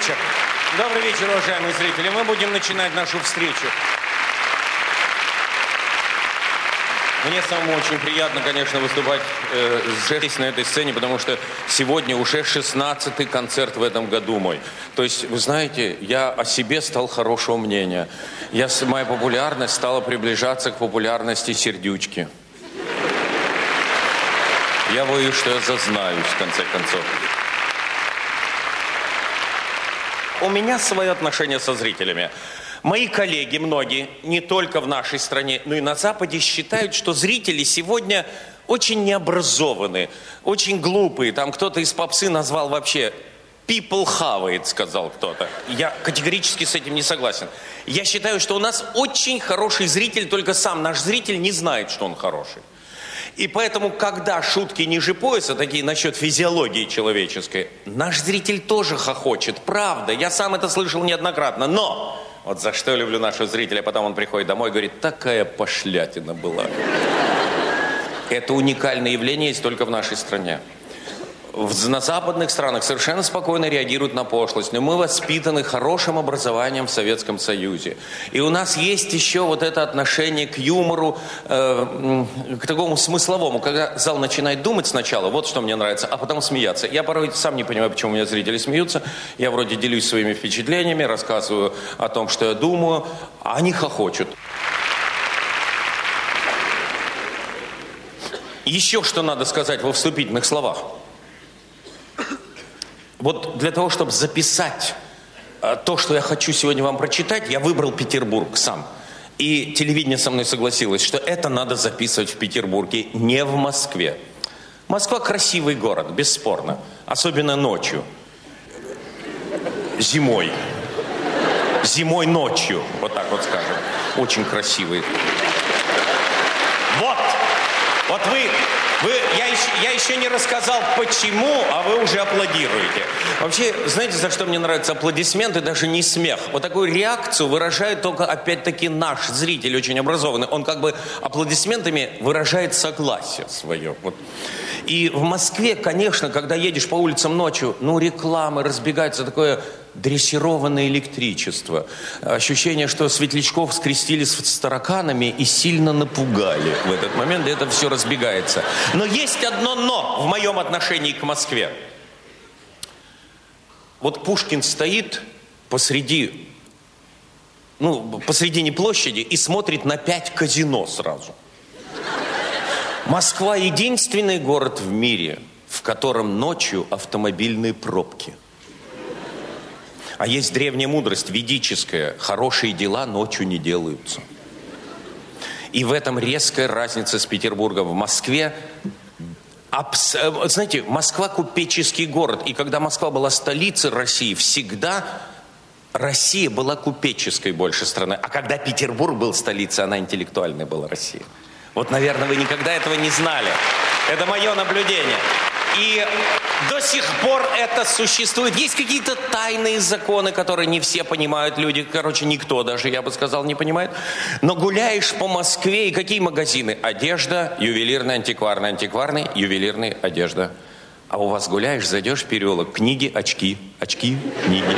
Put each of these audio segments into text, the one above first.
вечер. Добрый вечер, уважаемые зрители. Мы будем начинать нашу встречу. Мне самому очень приятно, конечно, выступать здесь, на этой сцене, потому что сегодня уже 16-й концерт в этом году мой. То есть, вы знаете, я о себе стал хорошего мнения. Моя популярность стала приближаться к популярности Сердючки. Я боюсь, что я зазнаюсь, в конце концов. У меня свое отношение со зрителями. Мои коллеги, многие, не только в нашей стране, но и на Западе, считают, что зрители сегодня очень необразованные, очень глупые. Там кто-то из попсы назвал вообще «people хавает», сказал кто-то. Я категорически с этим не согласен. Я считаю, что у нас очень хороший зритель, только сам наш зритель не знает, что он хороший. И поэтому, когда шутки ниже пояса, такие насчет физиологии человеческой, наш зритель тоже хохочет, правда. Я сам это слышал неоднократно, но... Вот за что я люблю нашего зрителя, потом он приходит домой и говорит, такая пошлятина была. Это уникальное явление есть только в нашей стране. На западных странах совершенно спокойно реагируют на пошлость. Но мы воспитаны хорошим образованием в Советском Союзе. И у нас есть еще вот это отношение к юмору, к такому смысловому. Когда зал начинает думать сначала, вот что мне нравится, а потом смеяться. Я порой сам не понимаю, почему у меня зрители смеются. Я вроде делюсь своими впечатлениями, рассказываю о том, что я думаю, а они хохочут. Еще что надо сказать во вступительных словах. Вот для того, чтобы записать то, что я хочу сегодня вам прочитать, я выбрал Петербург сам. И телевидение со мной согласилось, что это надо записывать в Петербурге, не в Москве. Москва красивый город, бесспорно. Особенно ночью. Зимой. Зимой ночью, вот так вот скажем. Очень красивый. Вот я еще не рассказал, почему, а вы уже аплодируете. Вообще, знаете, за что мне нравятся аплодисменты, даже не смех. Вот такую реакцию выражает только, опять-таки, наш зритель, очень образованный. Он как бы аплодисментами выражает согласие свое. Вот. И в Москве, конечно, когда едешь по улицам ночью, рекламы разбегаются, такое дрессированное электричество. Ощущение, что светлячков скрестили с тараканами и сильно напугали в этот момент, и это все разбегается. Но есть одно «но» в моем отношении к Москве. Вот Пушкин стоит посредине площади и смотрит на 5 казино сразу. Москва – единственный город в мире, в котором ночью автомобильные пробки. А есть древняя мудрость ведическая. Хорошие дела ночью не делаются. И в этом резкая разница с Петербургом. В Москве, знаете, Москва купеческий город. И когда Москва была столицей России, всегда Россия была купеческой больше страной. А когда Петербург был столицей, она интеллектуальная была Россия. Вот, наверное, вы никогда этого не знали. Это мое наблюдение. И до сих пор это существует. Есть какие-то тайные законы, которые не все понимают люди. Короче, никто даже, я бы сказал, не понимает. Но гуляешь по Москве, и какие магазины? Одежда, ювелирная, антикварная, ювелирная, одежда. А у вас гуляешь, зайдешь в переулок, книги, очки, книги.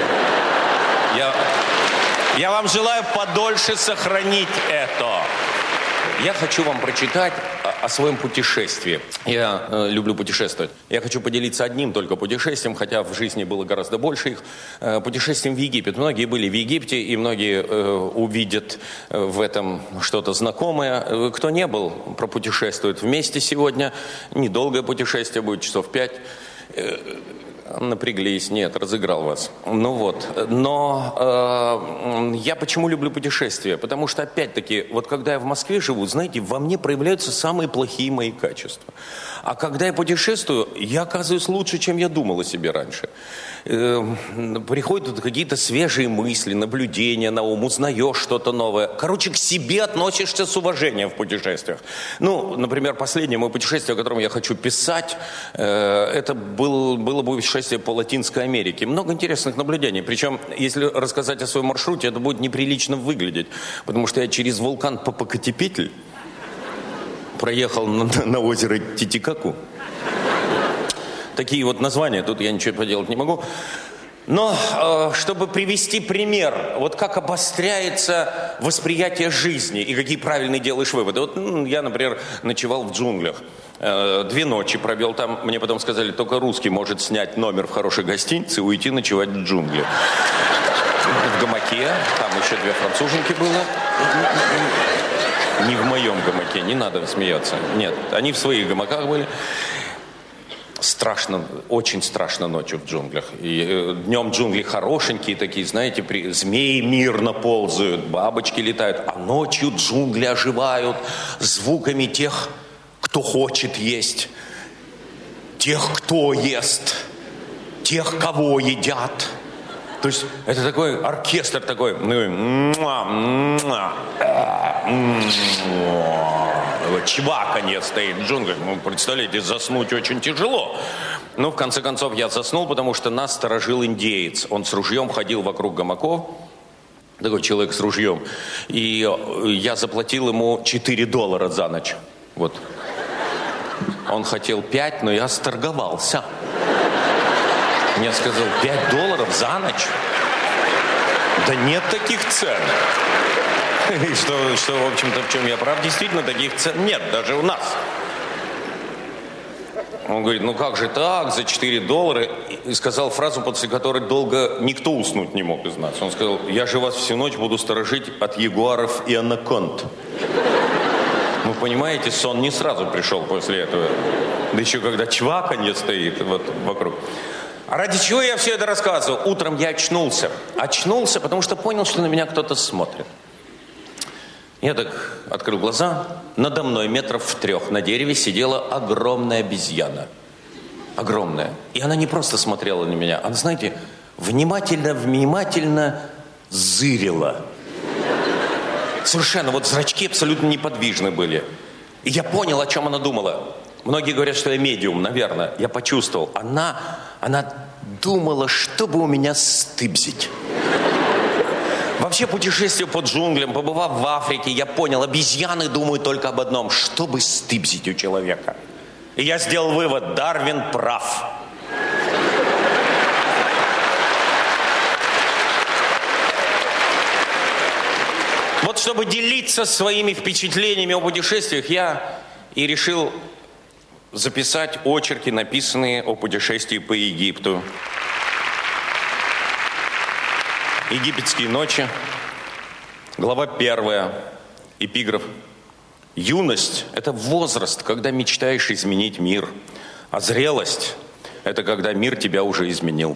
Я вам желаю подольше сохранить это. Я хочу вам прочитать о своем путешествии. Я люблю путешествовать. Я хочу поделиться одним только путешествием, хотя в жизни было гораздо больше их. Путешествием в Египет. Многие были в Египте, и многие увидят в этом что-то знакомое. Кто не был, пропутешествует вместе сегодня. Недолгое путешествие будет, часов 5. Напряглись, нет, разыграл вас. Но я почему люблю путешествия? Потому что, опять-таки, вот когда я в Москве живу, знаете, во мне проявляются самые плохие мои качества. А когда я путешествую, я оказываюсь лучше, чем я думал о себе раньше. Приходят какие-то свежие мысли, наблюдения на ум, узнаешь что-то новое. Короче, к себе относишься с уважением в путешествиях. Например, последнее мое путешествие, о котором я хочу писать, это было бы путешествие по Латинской Америке. Много интересных наблюдений. Причем, если рассказать о своем маршруте, это будет неприлично выглядеть. Потому что я через вулкан Попокатепетль проехал на озеро Титикаку. Такие вот названия, тут я ничего поделать не могу. Но чтобы привести пример, вот как обостряется восприятие жизни и какие правильные делаешь выводы. Вот я, например, ночевал в джунглях. 2 ночи провел там. Мне потом сказали, только русский может снять номер в хорошей гостинице и уйти ночевать в джунгли. В гамаке, там еще 2 француженки было. Не в моем гамаке, не надо смеяться. Нет, они в своих гамаках были. Страшно, очень страшно ночью в джунглях. И днем джунгли хорошенькие такие, знаете, змеи мирно ползают, бабочки летают. А ночью джунгли оживают звуками тех, кто хочет есть, тех, кто ест, тех, кого едят. То есть это такой оркестр такой. Чваканье стоит в джунглях. Ну, представляете, заснуть очень тяжело. Но в конце концов я заснул, потому что нас сторожил индеец. Он с ружьем ходил вокруг гамаков. Такой человек с ружьем. И я заплатил ему $4 за ночь. Вот. Он хотел 5, но я сторговался. Мне сказал, $5 за ночь? Да нет таких цен. И что, в общем-то, в чем я прав, действительно, таких цен нет, даже у нас. Он говорит, ну как же так, за $4? И сказал фразу, после которой долго никто уснуть не мог из нас. Он сказал, я же вас всю ночь буду сторожить от ягуаров и анаконд. Ну, понимаете, сон не сразу пришел после этого. Да еще когда чваканье стоит вот вокруг. А ради чего я все это рассказываю? Утром я очнулся. Очнулся, потому что понял, что на меня кто-то смотрит. Я так открыл глаза. Надо мной 3 метра на дереве сидела огромная обезьяна. Огромная. И она не просто смотрела на меня. Она, знаете, внимательно зырила. Совершенно. Вот зрачки абсолютно неподвижны были. И я понял, о чем она думала. Многие говорят, что я медиум, наверное. Я почувствовал. Она думала, чтобы у меня стыбзить. Вообще, путешествие по джунглям, побывав в Африке, я понял, обезьяны думают только об одном, чтобы стыбзить у человека. И я сделал вывод, Дарвин прав. Вот чтобы делиться своими впечатлениями о путешествиях, я и решил записать очерки, написанные о путешествии по Египту. Египетские ночи. Глава 1. Эпиграф. Юность – это возраст, когда мечтаешь изменить мир. А зрелость – это когда мир тебя уже изменил.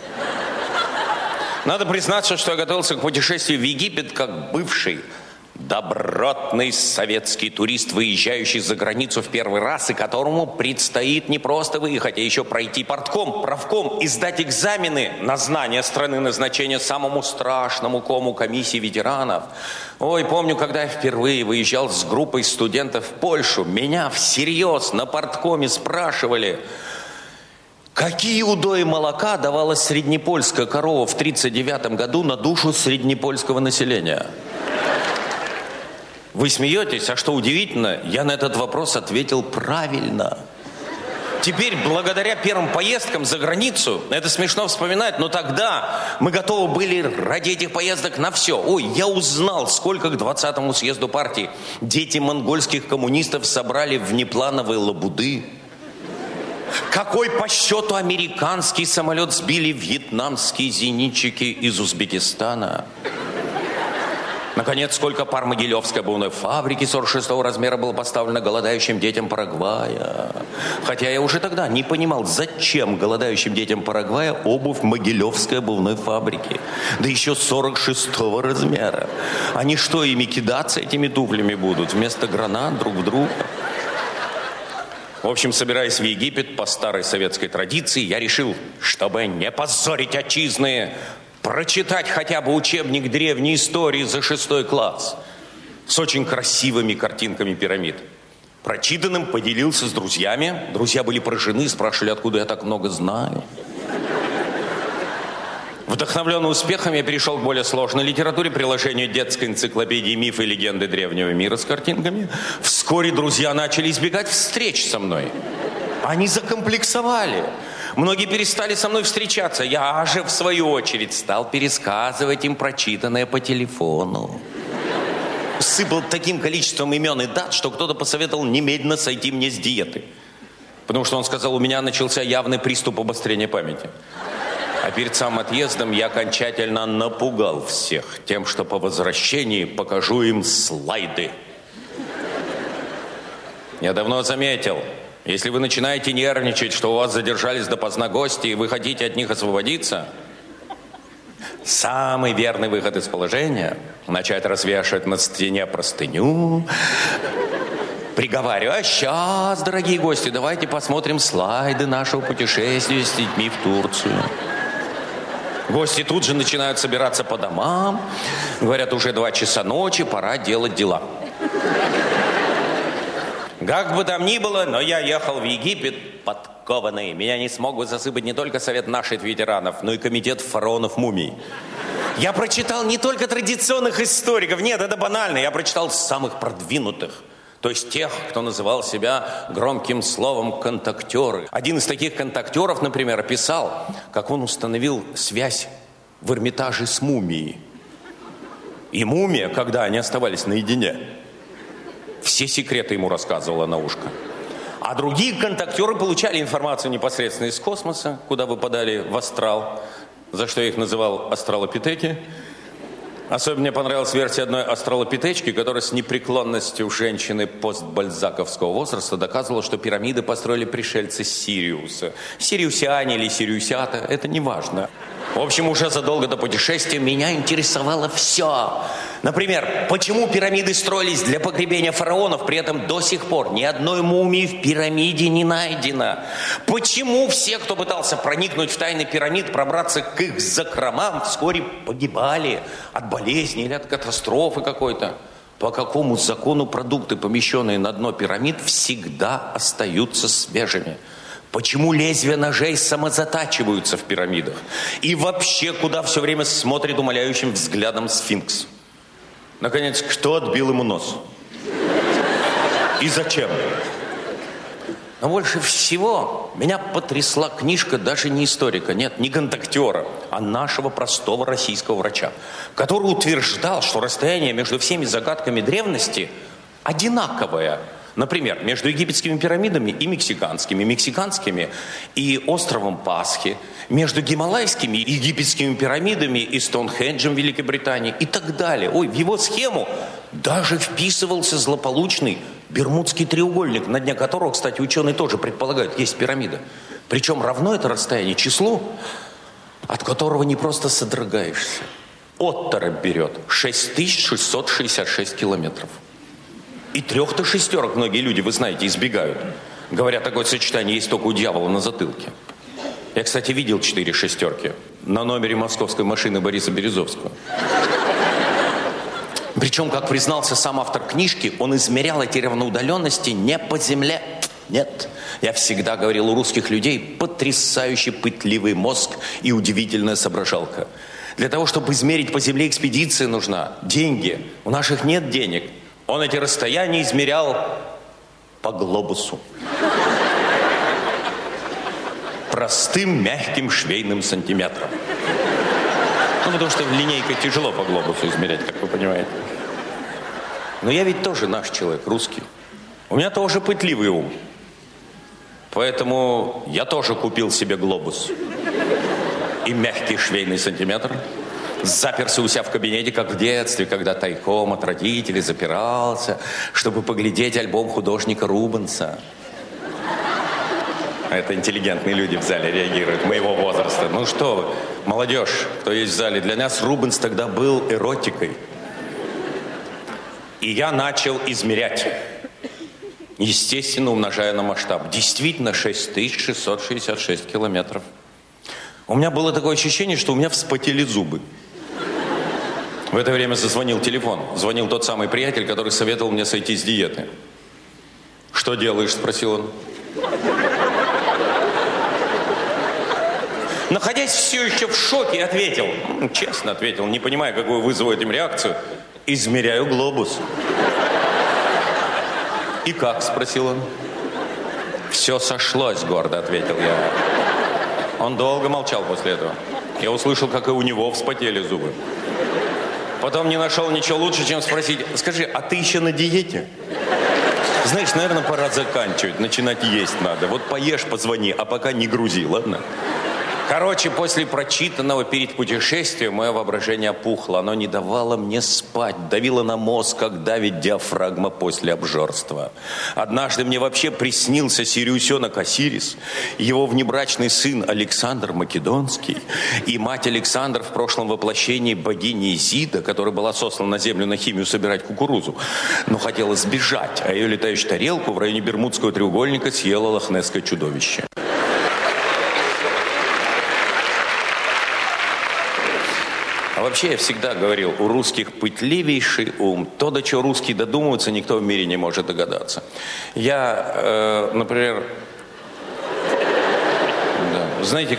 Надо признаться, что я готовился к путешествию в Египет как бывший добротный советский турист, выезжающий за границу в первый раз, и которому предстоит не просто выехать, а еще пройти портком, правком и сдать экзамены на знание страны назначения самому страшному кому комиссии ветеранов. Ой, помню, когда я впервые выезжал с группой студентов в Польшу, меня всерьез на порткоме спрашивали, какие удои молока давала среднепольская корова в 1939 году на душу среднепольского населения. Вы смеетесь, а что удивительно, я на этот вопрос ответил правильно. Теперь, благодаря первым поездкам за границу, это смешно вспоминать, но тогда мы готовы были ради этих поездок на все. Ой, я узнал, сколько к 20-му съезду партии дети монгольских коммунистов собрали внеплановые лабуды. Какой по счету американский самолет сбили вьетнамские зенитчики из Узбекистана. Наконец, сколько пар Могилевской обувной фабрики 46-го размера было поставлено голодающим детям Парагвая. Хотя я уже тогда не понимал, зачем голодающим детям Парагвая обувь Могилевской обувной фабрики. Да еще 46-го размера. Они что, ими кидаться этими туфлями будут? Вместо гранат друг в друга? В общем, собираясь в Египет по старой советской традиции, я решил, чтобы не позорить отчизны, прочитать хотя бы учебник древней истории за 6 класс с очень красивыми картинками пирамид. Прочитанным поделился с друзьями. Друзья были поражены, спрашивали, откуда я так много знаю. Вдохновленный успехом, я перешел к более сложной литературе, приложению детской энциклопедии «Мифы и легенды древнего мира» с картинками. Вскоре друзья начали избегать встреч со мной. Они закомплексовали. Многие перестали со мной встречаться. Я же, в свою очередь, стал пересказывать им прочитанное по телефону. Сыпал таким количеством имен и дат, что кто-то посоветовал немедленно сойти мне с диеты. Потому что он сказал, у меня начался явный приступ обострения памяти. А перед самым отъездом я окончательно напугал всех тем, что по возвращении покажу им слайды. Я давно заметил, если вы начинаете нервничать, что у вас задержались допоздна гости, и вы хотите от них освободиться, самый верный выход из положения – начать развешивать на стене простыню, приговариваю, а сейчас, дорогие гости, давайте посмотрим слайды нашего путешествия с детьми в Турцию. Гости тут же начинают собираться по домам, говорят, уже 2 часа ночи, пора делать дела. Как бы там ни было, но я ехал в Египет подкованный. Меня не смог бы засыпать не только совет наших ветеранов, но и комитет фараонов мумий. Я прочитал не только традиционных историков, нет, это банально, я прочитал самых продвинутых. То есть тех, кто называл себя громким словом контактеры. Один из таких контактеров, например, описал, как он установил связь в Эрмитаже с мумией. И мумия, когда они оставались наедине, все секреты ему рассказывала на ушко. А другие контактеры получали информацию непосредственно из космоса, куда выпадали в астрал, за что я их называл астралопитеки. Особенно мне понравилась версия одной астралопитечки, которая с непреклонностью женщины постбальзаковского возраста доказывала, что пирамиды построили пришельцы с Сириуса. Сириусяне или сириусята, это не важно. В общем, уже задолго до путешествия меня интересовало все. Например, почему пирамиды строились для погребения фараонов, при этом до сих пор ни одной мумии в пирамиде не найдено? Почему все, кто пытался проникнуть в тайны пирамид, пробраться к их закромам, вскоре погибали от болезни или от катастрофы какой-то? По какому закону продукты, помещенные на дно пирамид, всегда остаются свежими? Почему лезвия ножей самозатачиваются в пирамидах? И вообще, куда все время смотрит умоляющим взглядом сфинкс? Наконец, кто отбил ему нос? И зачем? Но больше всего меня потрясла книжка даже не историка, нет, не контактера, а нашего простого российского врача, который утверждал, что расстояние между всеми загадками древности одинаковое. Например, между египетскими пирамидами и мексиканскими и островом Пасхи, между гималайскими и египетскими пирамидами и Стоунхенджем в Великобритании и так далее. Ой, в его схему даже вписывался злополучный Бермудский треугольник, на дне которого, кстати, ученые тоже предполагают, есть пирамида. Причем равно это расстояние числу, от которого не просто содрогаешься. Оторопь берет 6666 километров. И 3 шестерок многие люди, вы знаете, избегают. Говорят, такое сочетание есть только у дьявола на затылке. Я, кстати, видел 4 шестерки на номере московской машины Бориса Березовского. Причем, как признался сам автор книжки, он измерял эти равноудаленности не по земле. Нет, я всегда говорил, у русских людей потрясающе пытливый мозг и удивительная соображалка. Для того, чтобы измерить по земле, экспедиция нужна. Деньги. У наших нет денег. Он эти расстояния измерял по глобусу. Простым, мягким швейным сантиметром. Ну, потому что линейкой тяжело по глобусу измерять, как вы понимаете. Но я ведь тоже наш человек, русский. У меня тоже пытливый ум. Поэтому я тоже купил себе глобус. И мягкий швейный сантиметр. Заперся у себя в кабинете, как в детстве, когда тайком от родителей запирался, чтобы поглядеть альбом художника Рубенса. Это интеллигентные люди в зале реагируют, моего возраста. Ну что вы, молодежь, кто есть в зале, для нас Рубенс тогда был эротикой. И я начал измерять, естественно, умножая на масштаб. Действительно, 6666 километров. У меня было такое ощущение, что у меня вспотели зубы. В это время зазвонил телефон. Звонил тот самый приятель, который советовал мне сойти с диеты. «Что делаешь?» – спросил он. Находясь все еще в шоке, ответил. Честно ответил, не понимая, какую вызову этим реакцию. «Измеряю глобус». «И как?» – спросил он. «Все сошлось», – гордо ответил я. Он долго молчал после этого. Я услышал, как и у него вспотели зубы. Потом не нашел ничего лучше, чем спросить: скажи, а ты еще на диете? Знаешь, наверное, пора заканчивать, начинать есть надо. Вот поешь, позвони, а пока не грузи, ладно? Короче, после прочитанного перед путешествием мое воображение опухло. Оно не давало мне спать, давило на мозг, как давит диафрагма после обжорства. Однажды мне вообще приснился сириусенок Осирис, его внебрачный сын Александр Македонский и мать Александр в прошлом воплощении богини Изида, которая была сослана на землю на химию собирать кукурузу, но хотела сбежать, а ее летающую тарелку в районе Бермудского треугольника съело лохнесское чудовище. А вообще я всегда говорил, у русских пытливейший ум. То, до чего русские додумываются, никто в мире не может догадаться. Я, например, знаете,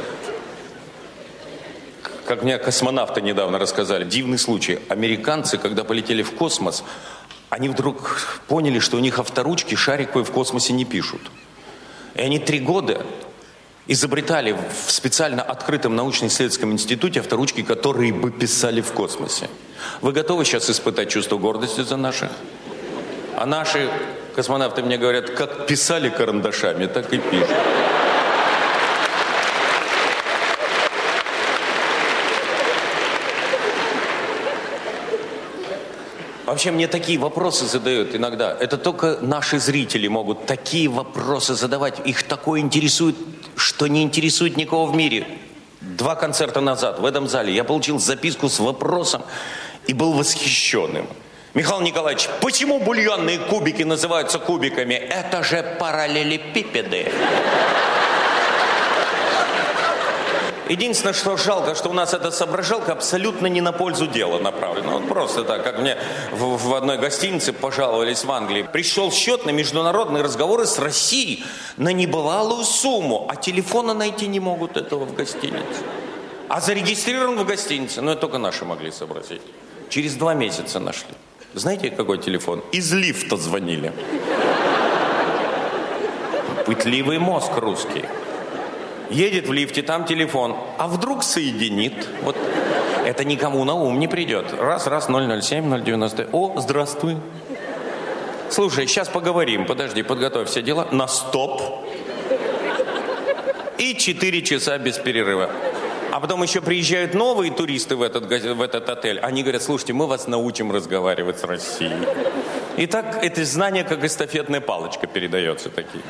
как мне космонавты недавно рассказали, дивный случай. Американцы, когда полетели в космос, они вдруг поняли, что у них авторучки шариковые в космосе не пишут. И они 3 года изобретали в специально открытом научно-исследовательском институте авторучки, которые бы писали в космосе. Вы готовы сейчас испытать чувство гордости за наших? А наши космонавты мне говорят, как писали карандашами, так и пишут. Вообще мне такие вопросы задают иногда. Это только наши зрители могут такие вопросы задавать. Их такое интересует, что не интересует никого в мире. 2 концерта назад в этом зале я получил записку с вопросом и был восхищенным. Михаил Николаевич, почему бульонные кубики называются кубиками? Это же параллелепипеды. Единственное, что жалко, что у нас эта соображалка абсолютно не на пользу дела направлена. Вот просто так, как мне в одной гостинице пожаловались в Англии. Пришел счет на международные разговоры с Россией на небывалую сумму, а телефона найти не могут этого в гостинице. А зарегистрирован в гостинице, это только наши могли сообразить. Через 2 месяца нашли. Знаете, какой телефон? Из лифта звонили. Пытливый мозг русский. Едет в лифте, там телефон. А вдруг соединит? Вот это никому на ум не придет. Раз, 007, 090. О, здравствуй. Слушай, сейчас поговорим. Подожди, подготовь все дела. На стоп. И 4 часа без перерыва. А потом еще приезжают новые туристы в этот отель. Они говорят, слушайте, мы вас научим разговаривать с Россией. И так это знание, как эстафетная палочка, передается такие.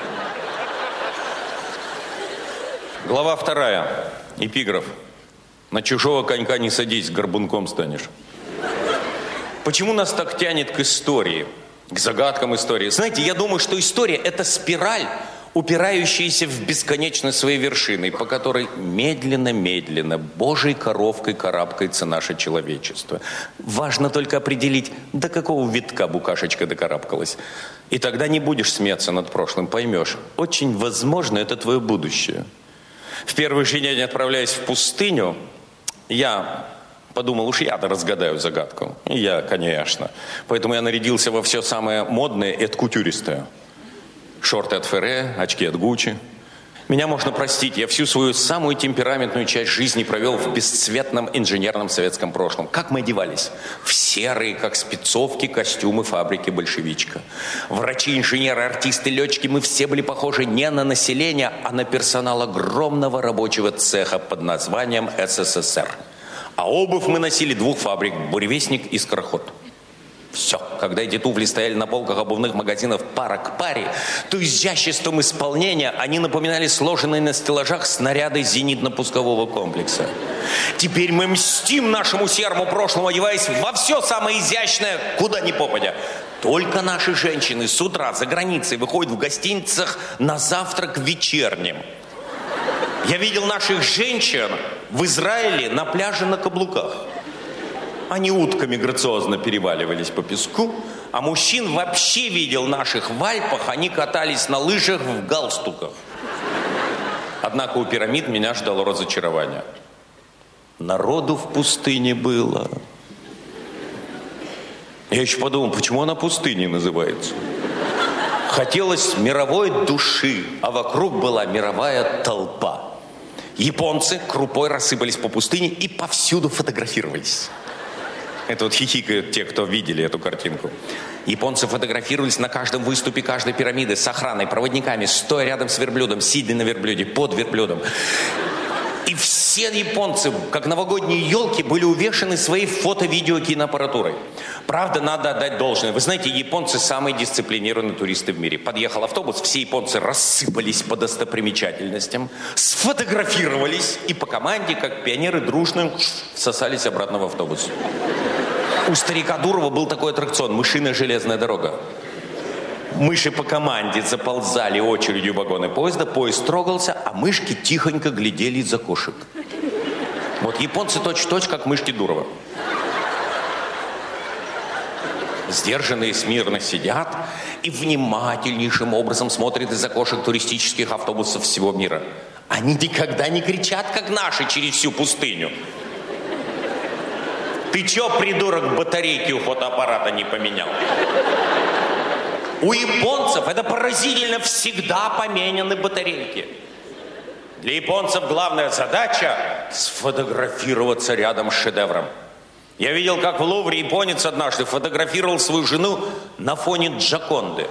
Глава 2. Эпиграф. На чужого конька не садись, горбунком станешь. Почему нас так тянет к истории, к загадкам истории? Знаете, я думаю, что история – это спираль, упирающаяся в бесконечность своей вершины, по которой медленно-медленно, божьей коровкой карабкается наше человечество. Важно только определить, до какого витка букашечка докарабкалась. И тогда не будешь смеяться над прошлым, поймешь. Очень возможно, это твое будущее. В первый же день, отправляясь в пустыню, я подумал, уж я-то разгадаю загадку. И я, конечно. Поэтому я нарядился во все самое модное и откутюристое. Шорты от Ферре, очки от Гуччи. Меня можно простить, я всю свою самую темпераментную часть жизни провел в бесцветном инженерном советском прошлом. Как мы одевались? В серые, как спецовки, костюмы фабрики «Большевичка». Врачи, инженеры, артисты, летчики, мы все были похожи не на население, а на персонал огромного рабочего цеха под названием СССР. А обувь мы носили 2 фабрик – «Буревестник» и «Скороход». Все. Когда эти туфли стояли на полках обувных магазинов пара к паре, то изяществом исполнения они напоминали сложенные на стеллажах снаряды зенитно-пускового комплекса. Теперь мы мстим нашему серому прошлому, одеваясь во все самое изящное, куда ни попадя. Только наши женщины с утра за границей выходят в гостиницах на завтрак вечерним. Я видел наших женщин в Израиле на пляже на каблуках. Они утками грациозно переваливались по песку, а мужчин вообще видел наших в Альпах, они катались на лыжах в галстуках. Однако у пирамид меня ждало разочарование. Народу в пустыне было. Я еще подумал, почему она пустыней называется? Хотелось мировой души, а вокруг была мировая толпа. Японцы крупой рассыпались по пустыне и повсюду фотографировались. Это вот хихикают те, кто видели эту картинку. Японцы фотографировались на каждом выступе каждой пирамиды с охраной, проводниками, стоя рядом с верблюдом, сидя на верблюде, под верблюдом. И все японцы, как новогодние елки, были увешаны своей фото-видео-киноаппаратурой. Правда, надо отдать должное. Вы знаете, японцы самые дисциплинированные туристы в мире. Подъехал автобус, все японцы рассыпались по достопримечательностям, сфотографировались и по команде, как пионеры, дружно всосались обратно в автобус. У старика Дурова был такой аттракцион «Мышиная железная дорога». Мыши по команде заползали очередью в вагоны поезда, поезд трогался, а мышки тихонько глядели из окошек. Вот японцы точь-в-точь, как мышки Дурова. Сдержанные, смирно сидят и внимательнейшим образом смотрят из окошек туристических автобусов всего мира. Они никогда не кричат, как наши, через всю пустыню. Ты чё, придурок, батарейки у фотоаппарата не поменял? У японцев, это поразительно, всегда поменяны батарейки. Для японцев главная задача – сфотографироваться рядом с шедевром. Я видел, как в Лувре японец однажды фотографировал свою жену на фоне Джоконды.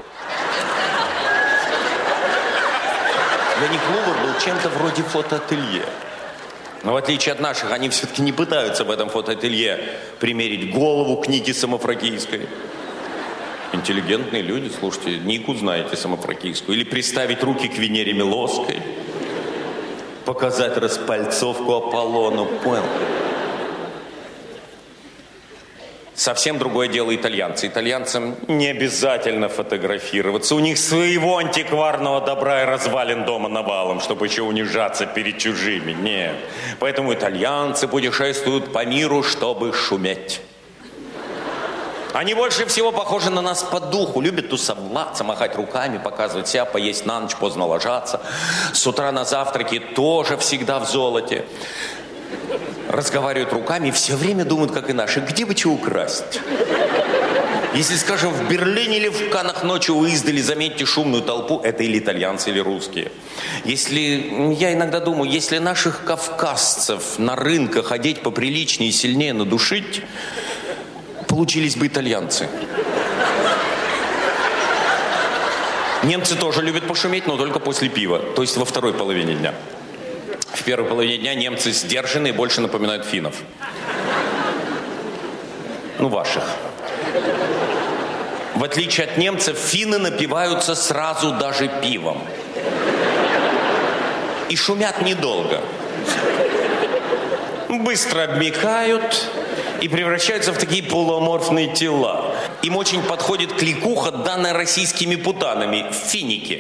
Для них Лувр был чем-то вроде фотоателье. Но в отличие от наших, они все-таки не пытаются в этом фотоателье примерить голову книги Самофракийской. Интеллигентные люди, слушайте, Нику знаете Самофракийскую. Или приставить руки к Венере Милосской. Показать распальцовку Аполлону. Понял? Совсем другое дело итальянцы. Итальянцам не обязательно фотографироваться. У них своего антикварного добра и развалин дома навалом, чтобы еще унижаться перед чужими. Нет. Поэтому итальянцы путешествуют по миру, чтобы шуметь. Они больше всего похожи на нас по духу. Любят тусоваться, махать руками, показывать себя, поесть на ночь, поздно ложаться. С утра на завтраке тоже всегда в золоте. Разговаривают руками и все время думают, как и наши, где бы чего украсть. Если, скажем, в Берлине или в Каннах ночью вы издали, заметьте шумную толпу, это или итальянцы, или русские. Я иногда думаю, если наших кавказцев на рынках одеть поприличнее и сильнее надушить, получились бы итальянцы. Немцы тоже любят пошуметь, но только после пива, то есть во второй половине дня. В первой половине дня немцы сдержанные, больше напоминают финнов. Ну, ваших. В отличие от немцев, финны напиваются сразу даже пивом. И шумят недолго. Быстро обмякают и превращаются в такие полуаморфные тела. Им очень подходит кликуха, данная российскими путанами, финики.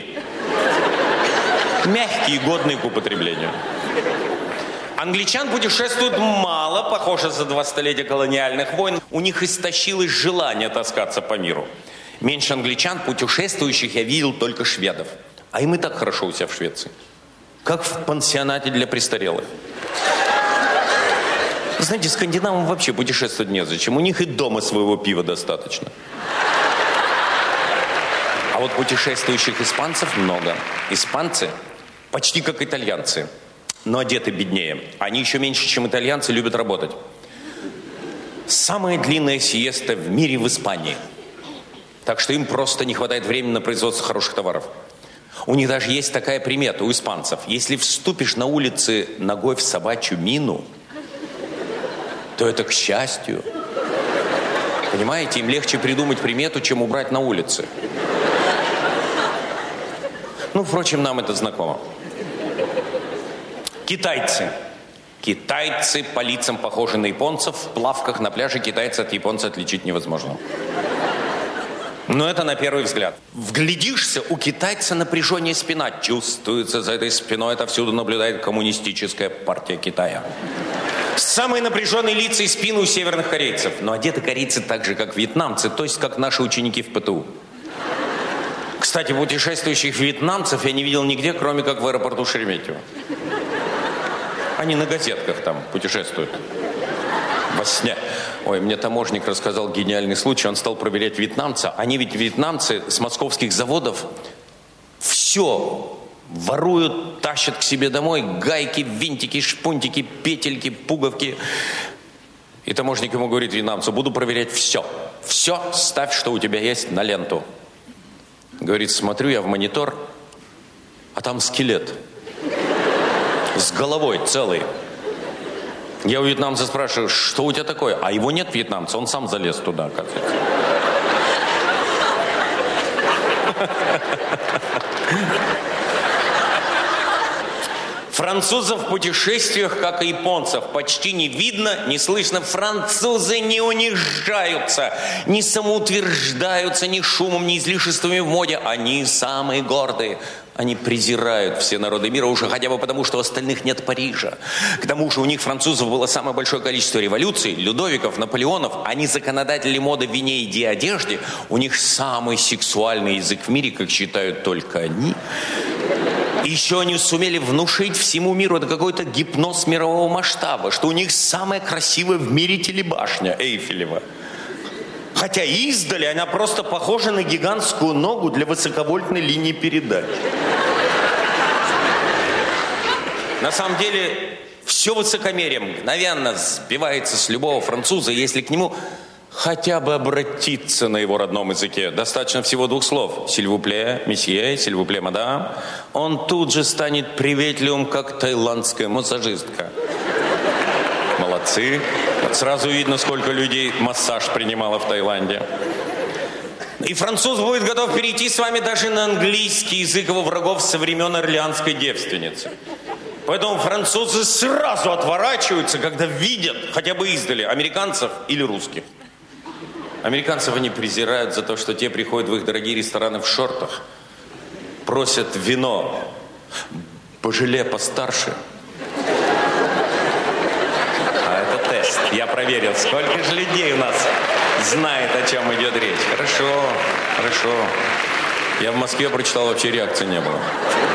Мягкие, годные к употреблению. Англичан путешествуют мало, похоже, за 2 столетия колониальных войн. У них истощилось желание таскаться по миру. Меньше англичан, путешествующих, я видел только шведов. А им и так хорошо у себя в Швеции. Как в пансионате для престарелых. Знаете, скандинавам вообще путешествовать незачем. У них и дома своего пива достаточно. А вот путешествующих испанцев много. Испанцы почти как итальянцы, но одеты беднее. Они еще меньше, чем итальянцы, любят работать. Самая длинная сиеста в мире в Испании. Так что им просто не хватает времени на производство хороших товаров. У них даже есть такая примета у испанцев. Если вступишь на улице ногой в собачью мину, то это к счастью. Понимаете, им легче придумать примету, чем убрать на улице. Ну, впрочем, нам это знакомо. Китайцы. Китайцы по лицам похожи на японцев. В плавках на пляже китайца от японца отличить невозможно. Но это на первый взгляд. Вглядишься, у китайца напряжение спина. Чувствуется за этой спиной, отовсюду наблюдает коммунистическая партия Китая. Самые напряженные лица и спины у северных корейцев. Но одеты корейцы так же, как вьетнамцы, то есть как наши ученики в ПТУ. Кстати, путешествующих вьетнамцев я не видел нигде, кроме как в аэропорту Шереметьево. Они на газетках там путешествуют. Во сне. Ой, мне таможник рассказал гениальный случай. Он стал проверять вьетнамца. Они ведь вьетнамцы с московских заводов все Воруют, тащат к себе домой гайки, винтики, шпунтики, петельки, пуговки. И таможник ему говорит, вьетнамцу, буду проверять все. Все ставь, что у тебя есть, на ленту. Говорит, смотрю я в монитор, а там скелет. С головой целый. Я у вьетнамца спрашиваю, что у тебя такое? А его нет, вьетнамца, он сам залез туда, оказывается. Французов в путешествиях, как и японцев, почти не видно, не слышно. Французы не унижаются, не самоутверждаются ни шумом, ни излишествами в моде. Они самые гордые. Они презирают все народы мира уже хотя бы потому, что у остальных нет Парижа. К тому же у них, французов, было самое большое количество революций, Людовиков, Наполеонов. Они законодатели моды в вине и одежде. У них самый сексуальный язык в мире, как считают только они. И еще они сумели внушить всему миру, это какой-то гипноз мирового масштаба, что у них самая красивая в мире телебашня Эйфелева. Хотя издали она просто похожа на гигантскую ногу для высоковольтной линии передач. На самом деле, все высокомерие мгновенно сбивается с любого француза, если к нему хотя бы обратиться на его родном языке. Достаточно всего 2 слов. «Сильвупле, месье», «Сильвупле, мадам». Он тут же станет приветливым, как таиландская массажистка. Молодцы. Сразу видно, сколько людей массаж принимало в Таиланде. И француз будет готов перейти с вами даже на английский язык его врагов со времен Орлеанской девственницы. Поэтому французы сразу отворачиваются, когда видят, хотя бы издали, американцев или русских. Американцев они презирают за то, что те приходят в их дорогие рестораны в шортах, просят вино, божеле постарше. А это тест. Я проверил, сколько же людей у нас знает, о чем идет речь. Хорошо, хорошо. Я в Москве прочитал, вообще реакции не было.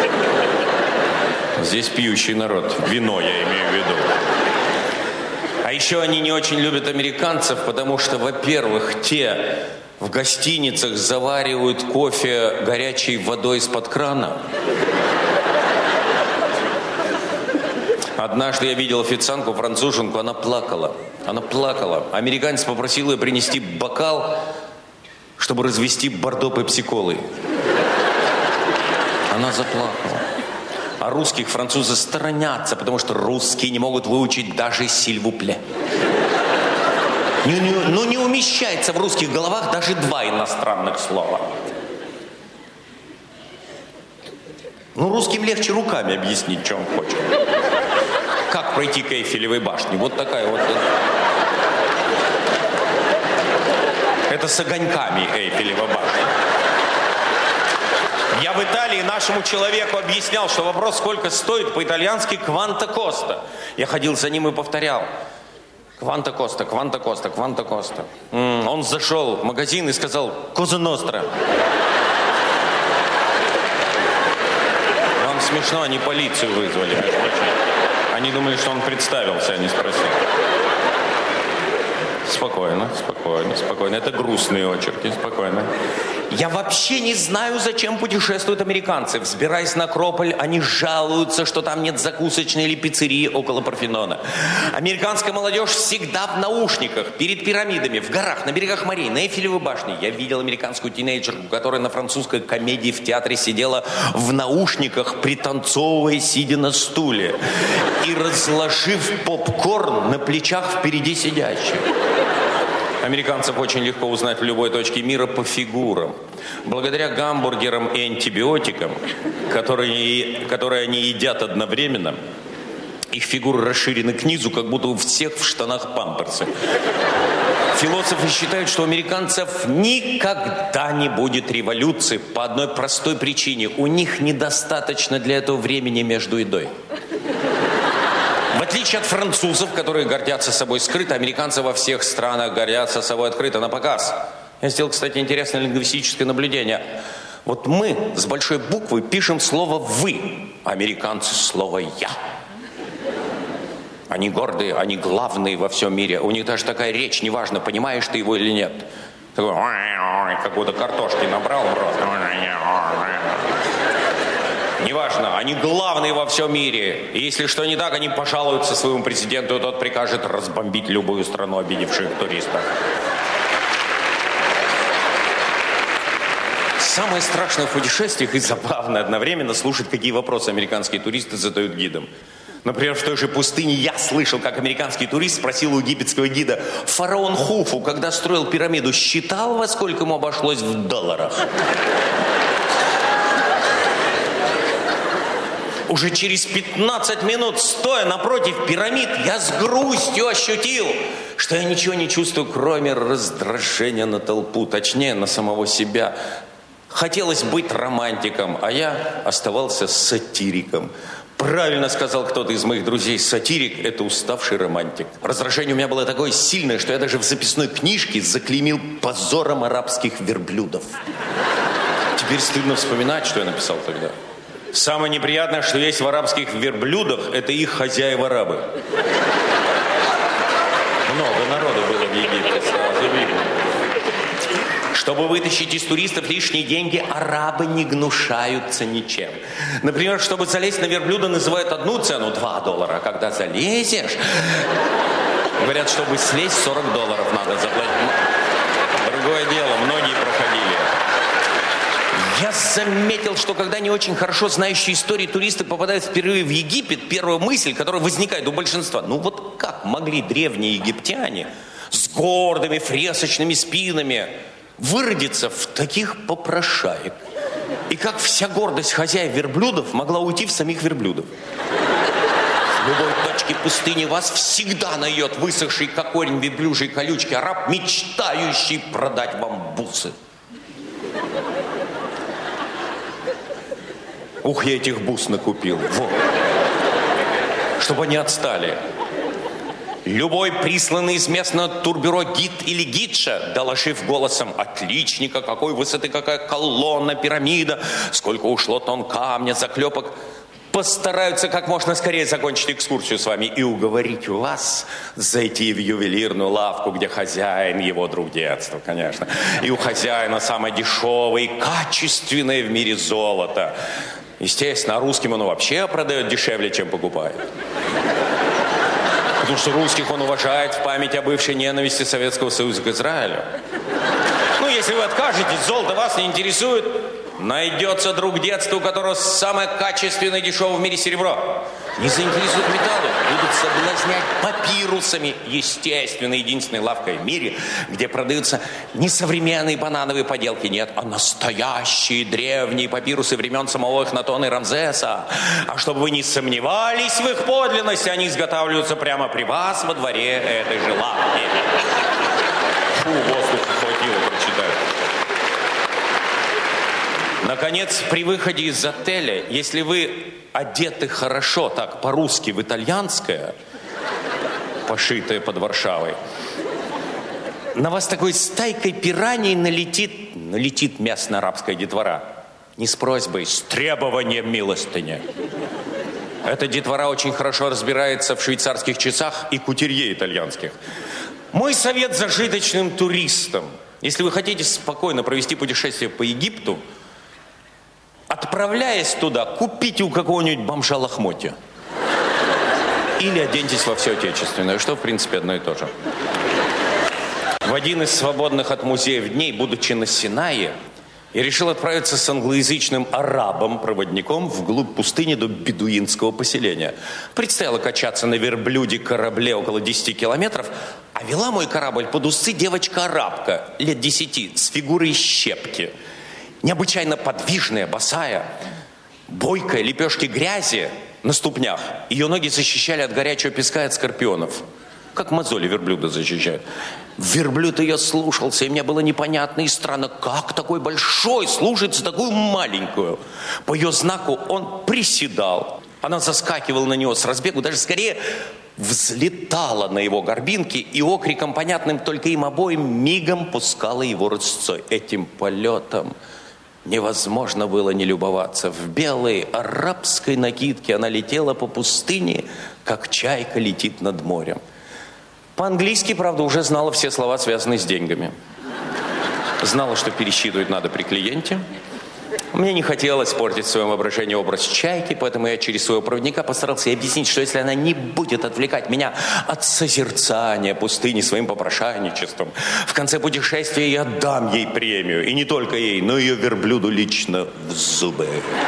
Здесь пьющий народ. Вино я имею в виду. А еще они не очень любят американцев, потому что, во-первых, те в гостиницах заваривают кофе горячей водой из-под крана. Однажды я видел официантку, француженку, она плакала. Она плакала. Американец попросил ее принести бокал, чтобы развести бордо пепси-колой. Она заплакала. А русских французы сторонятся, потому что русские не могут выучить даже «сильвупле». Ну, не умещается в русских головах даже 2 иностранных слова. Ну, русским легче руками объяснить, что он хочет. Как пройти к Эйфелевой башне? Вот такая вот. Это с огоньками Эйфелева башня. Я в Италии нашему человеку объяснял, что вопрос, сколько стоит, по-итальянски «кванто коста». Я ходил за ним и повторял. «Кванто коста, кванто коста, кванто коста». Он зашел в магазин и сказал «Коза ностра». Вам смешно, они полицию вызвали. Они думали, что он представился, а не спросил. Спокойно, спокойно, спокойно. Это грустные очерки, спокойно. Я вообще не знаю, зачем путешествуют американцы. Взбираясь на Акрополь, они жалуются, что там нет закусочной или пиццерии около Парфенона. Американская молодежь всегда в наушниках, перед пирамидами, в горах, на берегах морей, на Эйфелевой башне. Я видел американскую тинейджерку, которая на французской комедии в театре сидела в наушниках, пританцовывая, сидя на стуле и разложив попкорн на плечах впереди сидящих. Американцев очень легко узнать в любой точке мира по фигурам. Благодаря гамбургерам и антибиотикам, которые они едят одновременно, их фигуры расширены к низу, как будто у всех в штанах памперсы. Философы считают, что у американцев никогда не будет революции по одной простой причине. У них недостаточно для этого времени между едой. В отличие от французов, которые гордятся собой скрыто, американцы во всех странах гордятся собой открыто, на показ. Я сделал, кстати, интересное лингвистическое наблюдение. Вот мы с большой буквы пишем слово «вы», а американцы слово «я». Они гордые, они главные во всем мире. У них даже такая речь, неважно, понимаешь ты его или нет. Такой, как будто картошки набрал в рот. Неважно, они главные во всем мире. И если что не так, они пожалуются своему президенту, и тот прикажет разбомбить любую страну, обидевших туристов. Самое страшное в путешествиях и забавно одновременно слушать, какие вопросы американские туристы задают гидам. Например, в той же пустыне я слышал, как американский турист спросил у египетского гида: фараон Хуфу, когда строил пирамиду, считал, во сколько ему обошлось в долларах? Уже через 15 минут, стоя напротив пирамид, я с грустью ощутил, что я ничего не чувствую, кроме раздражения на толпу, точнее, на самого себя. Хотелось быть романтиком, а я оставался сатириком. Правильно сказал кто-то из моих друзей: сатирик – это уставший романтик. Раздражение у меня было такое сильное, что я даже в записной книжке заклеймил позором арабских верблюдов. Теперь стыдно вспоминать, что я написал тогда. Самое неприятное, что есть в арабских верблюдах, это их хозяева-арабы. Много народу было в Египте, сразу видно. Чтобы вытащить из туристов лишние деньги, арабы не гнушаются ничем. Например, чтобы залезть на верблюда, называют одну цену – $2. А когда залезешь, говорят, чтобы слезть, $40 надо заплатить. Другое дело, многие проходили. Я заметил, что когда не очень хорошо знающие истории туристы попадают впервые в Египет, первая мысль, которая возникает у большинства: ну вот как могли древние египтяне с гордыми фресочными спинами выродиться в таких попрошаек? И как вся гордость хозяев верблюдов могла уйти в самих верблюдов? В любой точке пустыни вас всегда найдет высохший, как корень верблюжьей колючки, араб, мечтающий продать вам бусы. Ух, я этих бус накупил. Вот. Чтобы они отстали. Любой присланный из местного турбюро гид или гидша, доложив голосом отличника, какой высоты, какая колонна, пирамида, сколько ушло тонн камня, заклепок, постараются как можно скорее закончить экскурсию с вами и уговорить вас зайти в ювелирную лавку, где хозяин его друг детства, конечно. И у хозяина самое дешевое и качественное в мире золото. Естественно, а русским он вообще продает дешевле, чем покупает. Потому что русских он уважает в память о бывшей ненависти Советского Союза к Израилю. Ну, если вы откажетесь, золото вас не интересует, найдется друг детства, у которого самое качественное и дешевое в мире серебро. Не заинтересуют металлы, будут соблазнять папирусами. Естественно, единственной лавкой в мире, где продаются не современные банановые поделки, нет, а настоящие древние папирусы времен самого Эхнатона и Рамзеса. А чтобы вы не сомневались в их подлинности, они изготавливаются прямо при вас во дворе этой же лавки. Фу, воздуха хватило прочитать. Наконец, при выходе из отеля, если вы одеты хорошо, так по-русски в итальянское, пошитое под Варшавой, на вас такой стайкой пираний налетит местная арабская детвора. Не с просьбой, с требованием милостыни. Эта детвора очень хорошо разбирается в швейцарских часах и кутюрье итальянских. Мой совет зажиточным туристам: если вы хотите спокойно провести путешествие по Египту, отправляясь туда, купите у какого-нибудь бомжа лохмотья. Или оденьтесь во все отечественное, что, в принципе, одно и то же. В один из свободных от музеев дней, будучи на Синае, я решил отправиться с англоязычным арабом-проводником вглубь пустыни до бедуинского поселения. Предстояло качаться на верблюде-корабле около 10 километров, а вела мой корабль под усы девочка-арабка лет 10 с фигурой щепки. Необычайно подвижная, босая, бойкая, лепешки грязи на ступнях. Ее ноги защищали от горячего песка и от скорпионов. Как мозоли верблюда защищают. Верблюд ее слушался, и мне было непонятно и странно, как такой большой слушается такую маленькую. По ее знаку он приседал. Она заскакивала на него с разбегу, даже скорее взлетала на его горбинке и окриком, понятным только им обоим, мигом пускала его рысцой. Этим полетом невозможно было не любоваться. В белой арабской накидке она летела по пустыне, как чайка летит над морем. По-английски, правда, уже знала все слова, связанные с деньгами. Знала, что пересчитывать надо при клиенте. Мне не хотелось портить в своем воображении образ чайки, поэтому я через своего проводника постарался ей объяснить, что если она не будет отвлекать меня от созерцания пустыни своим попрошайничеством, в конце путешествия я дам ей премию. И не только ей, но и ее верблюду лично в зубы.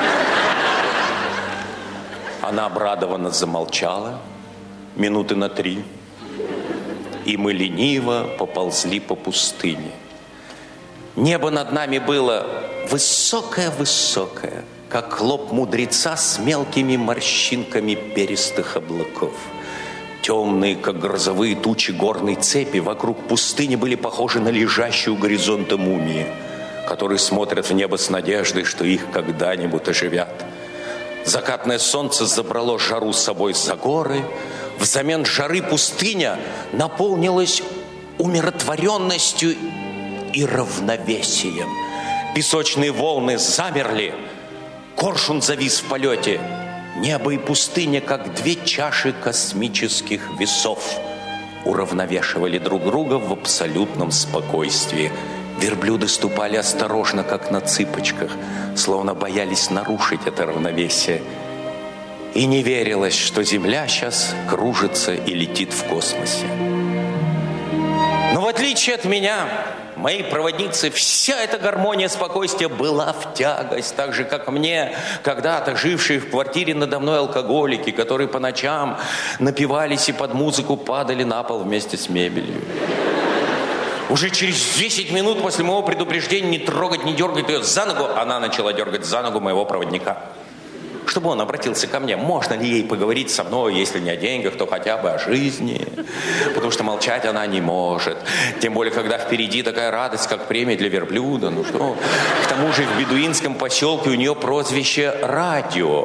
Она обрадованно замолчала минуты на 3, и мы лениво поползли по пустыне. Небо над нами было высокое-высокое, как лоб мудреца с мелкими морщинками перистых облаков. Темные, как грозовые тучи горной цепи, вокруг пустыни были похожи на лежащие у горизонта мумии, которые смотрят в небо с надеждой, что их когда-нибудь оживят. Закатное солнце забрало жару с собой за горы. Взамен жары пустыня наполнилась умиротворенностью и равновесием. Песочные волны замерли, коршун завис в полете. Небо и пустыня, как 2 чаши космических весов, уравновешивали друг друга в абсолютном спокойствии. Верблюды ступали осторожно, как на цыпочках, словно боялись нарушить это равновесие. И не верилось, что Земля сейчас кружится и летит в космосе. Но в отличие от меня, моей проводнице вся эта гармония спокойствия была в тягость, так же, как мне, когда-то жившие в квартире надо мной алкоголики, которые по ночам напивались и под музыку падали на пол вместе с мебелью. Уже через 10 минут после моего предупреждения не трогать, не дергать ее за ногу, она начала дергать за ногу моего проводника. Чтобы он обратился ко мне, можно ли ей поговорить со мной, если не о деньгах, то хотя бы о жизни. Потому что молчать она не может. Тем более, когда впереди такая радость, как премия для верблюда. Ну что, к тому же в бедуинском поселке у нее прозвище «Радио».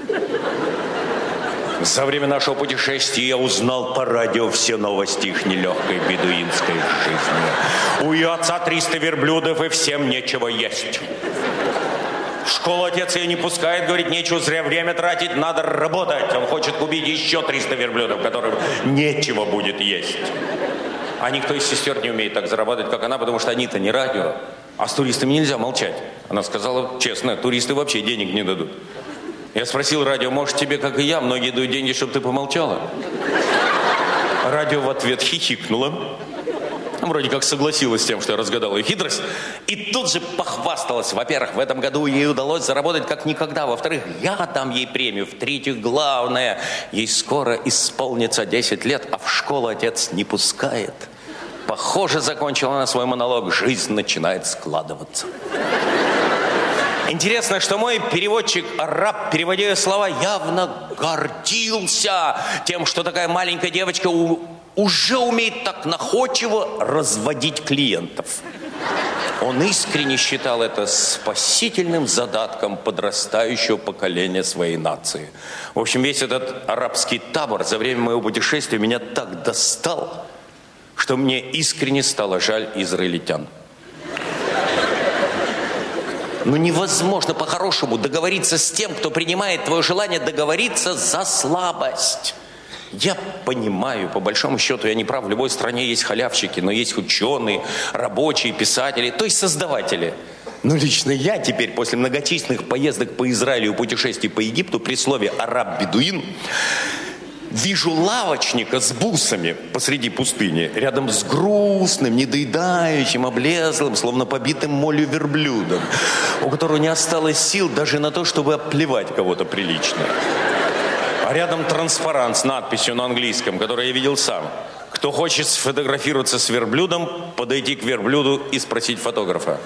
За время нашего путешествия я узнал по радио все новости их нелегкой бедуинской жизни. У ее отца 300 верблюдов, и всем нечего есть. В школу отец ее не пускает, говорит, нечего зря время тратить, надо работать. Он хочет купить еще 300 верблюдов, которым нечего будет есть. А никто из сестер не умеет так зарабатывать, как она, потому что они-то не радио. А с туристами нельзя молчать. Она сказала честно, туристы вообще денег не дадут. Я спросил радио, может, тебе, как и я, многие дают деньги, чтобы ты помолчала? Радио в ответ хихикнуло. Вроде как согласилась с тем, что я разгадал ее хитрость. И тут же похвасталась. Во-первых, в этом году ей удалось заработать как никогда. Во-вторых, я дам ей премию. В-третьих, главное, ей скоро исполнится 10 лет, а в школу отец не пускает. Похоже, закончила она свой монолог. Жизнь начинает складываться. Интересно, что мой переводчик-араб, переводя ее слова, явно гордился тем, что такая маленькая девочка уже умеет так находчиво разводить клиентов. Он искренне считал это спасительным задатком подрастающего поколения своей нации. В общем, весь этот арабский табор за время моего путешествия меня так достал, что мне искренне стало жаль израильтян. Но невозможно по-хорошему договориться с тем, кто принимает твое желание договориться за слабость. Я понимаю, по большому счету, я не прав, в любой стране есть халявщики, но есть ученые, рабочие, писатели, то есть создаватели. Но лично я теперь, после многочисленных поездок по Израилю и путешествий по Египту, при слове «араб-бедуин», вижу лавочника с бусами посреди пустыни, рядом с грустным, недоедающим, облезлым, словно побитым молью верблюдом, у которого не осталось сил даже на то, чтобы оплевать кого-то прилично. А рядом транспарант с надписью на английском, который я видел сам. Кто хочет сфотографироваться с верблюдом, подойти к верблюду и спросить фотографа.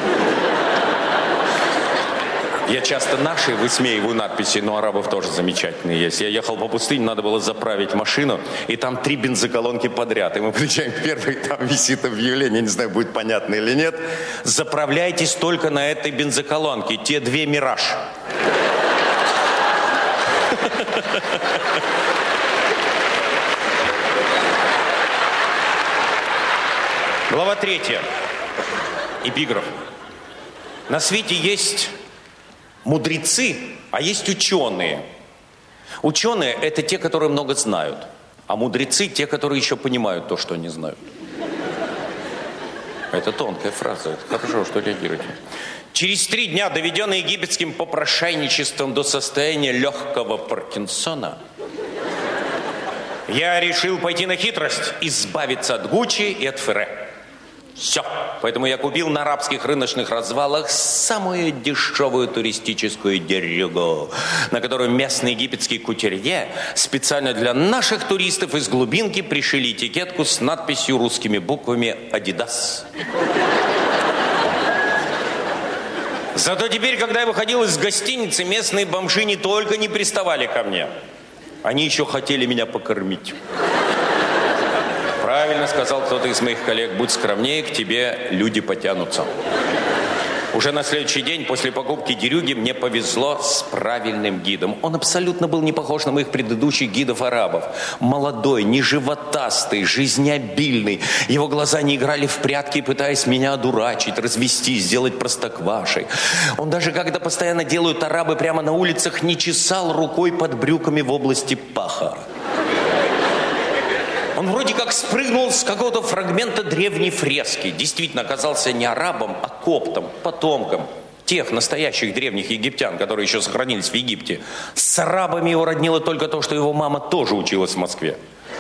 Я часто наши высмеиваю надписи, но арабов тоже замечательные есть. Я ехал по пустыне, надо было заправить машину, и там 3 бензоколонки подряд. И мы приезжаем к первой, там висит объявление, не знаю, будет понятно или нет. Заправляйтесь только на этой бензоколонке, те 2 «Мираж». Глава 3. Эпиграф. На свете есть мудрецы, а есть ученые. Ученые – это те, которые много знают, а мудрецы – те, которые еще понимают то, что не знают. Это тонкая фраза, это хорошо, что реагируете. Через 3 дня, доведенный египетским попрошайничеством до состояния легкого Паркинсона, я решил пойти на хитрость, избавиться от Гуччи и от Ферре. Все. Поэтому я купил на арабских рыночных развалах самую дешевую туристическую дерюгу, на которую местный египетский кутюрье специально для наших туристов из глубинки пришили этикетку с надписью русскими буквами «Адидас». Зато теперь, когда я выходил из гостиницы, местные бомжи не только не приставали ко мне, они еще хотели меня покормить. Правильно сказал кто-то из моих коллег, будь скромнее, к тебе люди потянутся. Уже на следующий день после покупки дерюги мне повезло с правильным гидом. Он абсолютно был не похож на моих предыдущих гидов-арабов. Молодой, не животастый, жизнеобильный. Его глаза не играли в прятки, пытаясь меня одурачить, развести, сделать простоквашей. Он даже, когда постоянно делают арабы прямо на улицах, не чесал рукой под брюками в области паха. Он вроде как спрыгнул с какого-то фрагмента древней фрески. Действительно оказался не арабом, а коптом, потомком тех настоящих древних египтян, которые еще сохранились в Египте. С арабами его роднило только то, что его мама тоже училась в Москве.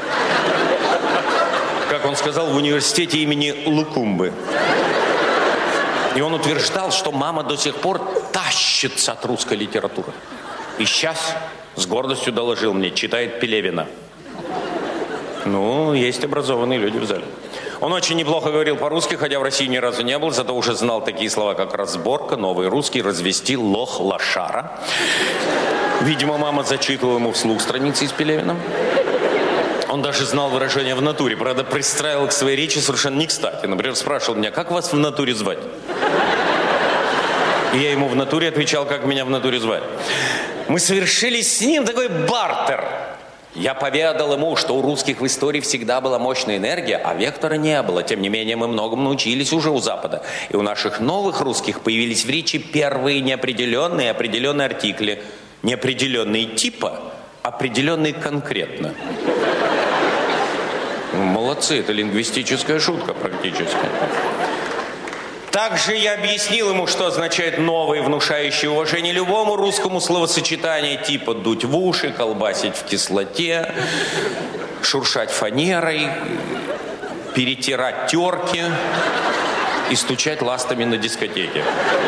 Как он сказал, в университете имени Лукумбы. И он утверждал, что мама до сих пор тащится от русской литературы. И сейчас с гордостью доложил мне, читает Пелевина. Ну, есть образованные люди в зале. Он очень неплохо говорил по-русски, хотя в России ни разу не был, зато уже знал такие слова, как разборка, новый русский, развести, лох, лошара. Видимо, мама зачитывала ему вслух страницы из Пелевина. Он даже знал выражение в натуре, правда, пристраивал к своей речи совершенно не кстати. Например, спрашивал меня, как вас в натуре звать? И я ему в натуре отвечал, как меня в натуре звать. Мы совершили с ним такой бартер. Я поведал ему, что у русских в истории всегда была мощная энергия, а вектора не было. Тем не менее, мы многому научились уже у Запада. И у наших новых русских появились в речи первые неопределенные и определенные артикли. Неопределенные типа, определенные конкретно. Молодцы, это лингвистическая шутка практически. Также я объяснил ему, что означает новое, внушающее уважение любому русскому словосочетание типа «дуть в уши», «колбасить в кислоте», «шуршать фанерой», «перетирать терки» и «стучать ластами на дискотеке».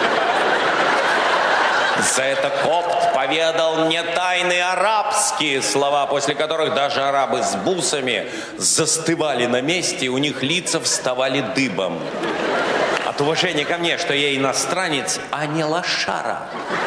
За это копт поведал мне тайные арабские слова, после которых даже арабы с бусами застывали на месте, и у них лица вставали дыбом. От уважения ко мне, что я иностранец, а не лошара.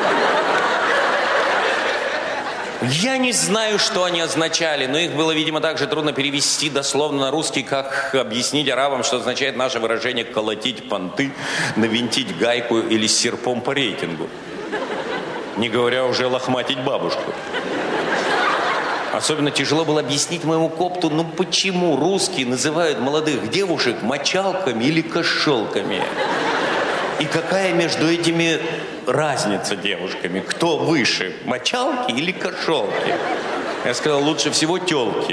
Я не знаю, что они означали, но их было, видимо, так же трудно перевести дословно на русский, как объяснить арабам, что означает наше выражение «колотить понты», «навинтить гайку» или «серпом по рейтингу». Не говоря уже лохматить бабушку. Особенно тяжело было объяснить моему копту, ну почему русские называют молодых девушек мочалками или кошелками? И какая между этими разница девушками? Кто выше, мочалки или кошелки? Я сказал, лучше всего тёлки.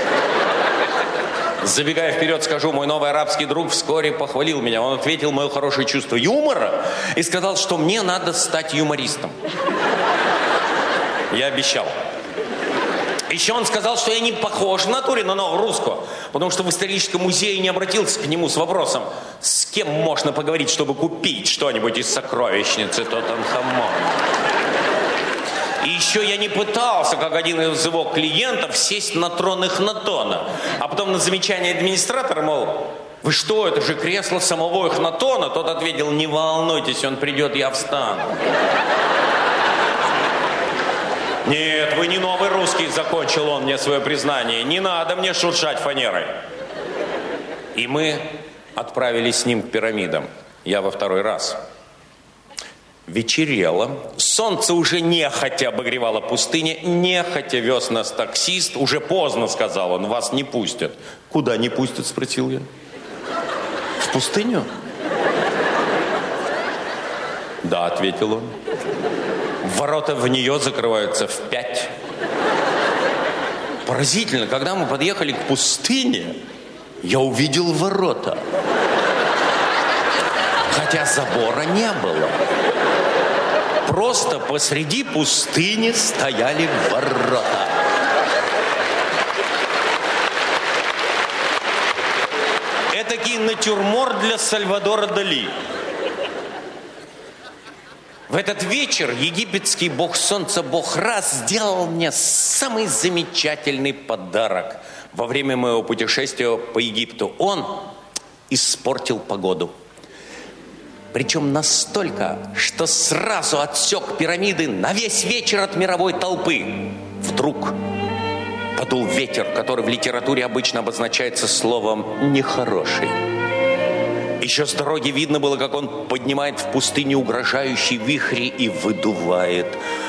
Забегая вперед, скажу, мой новый арабский друг вскоре похвалил меня. Он ответил мое хорошее чувство юмора и сказал, что мне надо стать юмористом. Я обещал. Еще он сказал, что я не похож в натуре на нового русского, потому что в историческом музее не обратился к нему с вопросом, с кем можно поговорить, чтобы купить что-нибудь из сокровищницы Тутанхамона. И еще я не пытался, как один из его клиентов, сесть на трон Эхнатона. А потом на замечание администратора, мол, вы что, это же кресло самого Эхнатона? Тот ответил, не волнуйтесь, он придет, я встану. Нет, вы не новый русский, закончил он мне свое признание. Не надо мне шуршать фанерой. И мы отправились с ним к пирамидам. Я во второй раз. Вечерело. Солнце уже нехотя обогревало пустыню. Нехотя вез нас таксист. Уже поздно, сказал он, вас не пустят. Куда не пустят, спросил я. В пустыню? Да, ответил он. Ворота в нее закрываются в 5. Поразительно, когда мы подъехали к пустыне, я увидел ворота. Хотя забора не было. Просто посреди пустыни стояли ворота. Этакий натюрморт для Сальвадора Дали. В этот вечер египетский бог солнца, бог Ра, сделал мне самый замечательный подарок во время моего путешествия по Египту. Он испортил погоду. Причем настолько, что сразу отсек пирамиды на весь вечер от мировой толпы. Вдруг подул ветер, который в литературе обычно обозначается словом «нехороший». Еще с дороги видно было, как он поднимает в пустыне угрожающие вихри и выдувает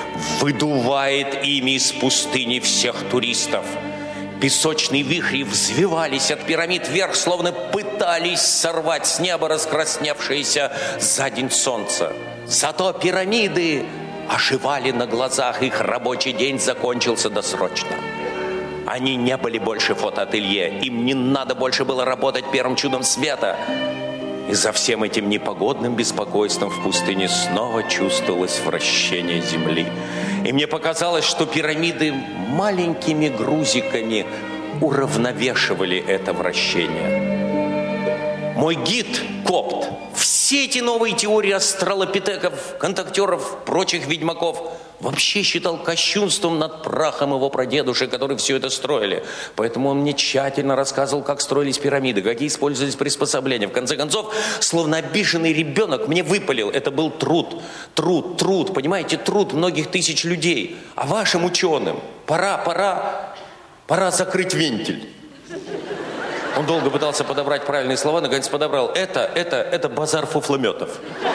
ими из пустыни всех туристов. Песочные вихри взвивались от пирамид вверх, словно пытались сорвать с неба раскрасневшееся за день солнца. Зато пирамиды оживали на глазах, их рабочий день закончился досрочно. Они не были больше фотоателье, им не надо больше было работать первым чудом света. И за всем этим непогодным беспокойством в пустыне снова чувствовалось вращение земли. И мне показалось, что пирамиды маленькими грузиками уравновешивали это вращение. Мой гид, Копт, все эти новые теории астралопитеков, контактеров, прочих ведьмаков вообще считал кощунством над прахом его прадедушек, которые все это строили. Поэтому он мне тщательно рассказывал, как строились пирамиды, какие использовались приспособления. В конце концов, словно обиженный ребенок, мне выпалил. Это был труд, понимаете, труд многих тысяч людей. А вашим ученым пора закрыть вентиль. Он долго пытался подобрать правильные слова, наконец подобрал. Это базар фуфлометов.